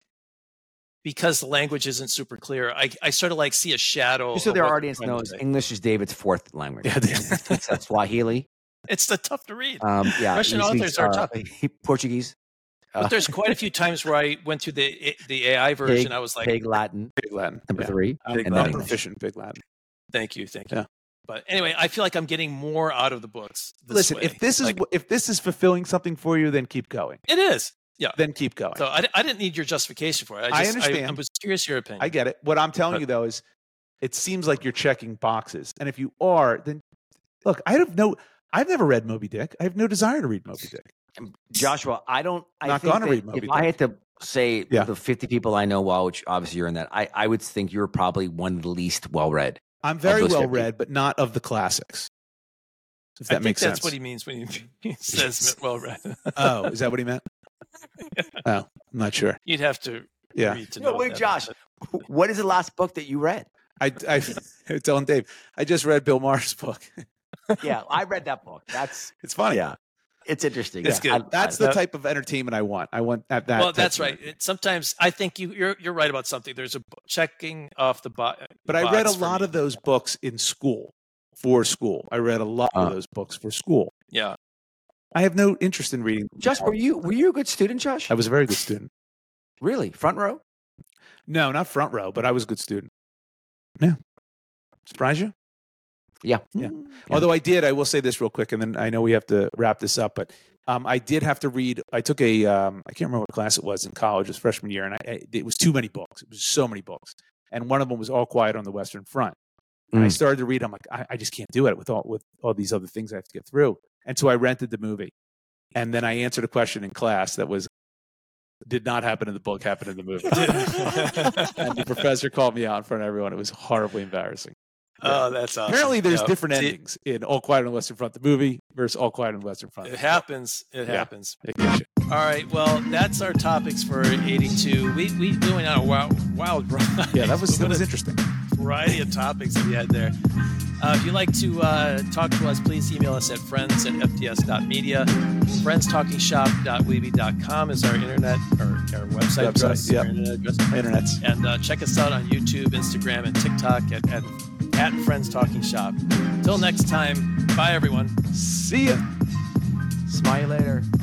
because the language isn't super clear, I sort of like see a shadow. Just so their audience knows, English is David's 4th language. Yeah, Swahili. It's tough to read. Yeah, Russian authors are tough. Portuguese. But there's quite a few times where I went through the AI version. I was like, Pig Latin. Number 3. I'm proficient in Pig Latin. Thank you. Yeah. But anyway, I feel like I'm getting more out of the books. Listen, if this is fulfilling something for you, then keep going. It is. Yeah. Then keep going. So I didn't need your justification for it. I understand. I was curious your opinion. I get it. What I'm telling you though is, it seems like you're checking boxes, and if you are, then look, I've never read Moby Dick. I have no desire to read Moby Dick. Joshua, I'm not going to read Moby Dick. If I had to say the 50 people I know, which obviously you're in that, I would think you're probably one of the least well-read. I'm very well-read, but not of the classics. If that makes sense. That's what he means when he says well-read. Oh, is that what he meant? Oh, I'm not sure. You'd have to read to know. Wait, Josh, what is the last book that you read? I telling Dave, I just read Bill Maher's book. Yeah, I read that book. It's funny. Yeah, it's interesting. It's good. That's the type of entertainment I want. I want that. Well, that's right. Sometimes I think you're right about something. There's a checking off the box. But I read a lot of those books in school, for school. I read a lot of those books for school. Yeah. I have no interest in reading. Josh, were you a good student, Josh? I was a very good student. Really? Front row? No, not front row, but I was a good student. Yeah. Surprise you? Yeah. Although I will say this real quick, and then I know we have to wrap this up, but I did have to read. I took I can't remember what class it was in college, it was freshman year, and it was too many books. It was so many books. And one of them was All Quiet on the Western Front. And I started to read. I'm like, I just can't do it with all these other things I have to get through. And so I rented the movie. And then I answered a question in class that did not happen in the book, happened in the movie. And the professor called me out in front of everyone. It was horribly embarrassing. Oh, that's awesome. Apparently there's different endings in All Quiet on the Western Front, the movie, versus All Quiet on the Western Front. It happens. Happens. All right. Well, that's our topics for 82. We went on a wild ride. Yeah, that was interesting. Variety of topics that we had there. If you'd like to talk to us, please email us at friends@fts.media. friendstalkingshop.weeby.com is our internet or our website address. Yep. Our internet address. And check us out on YouTube, Instagram, and TikTok at Friends Talking Shop. Until next time, bye everyone. See ya. Smile later.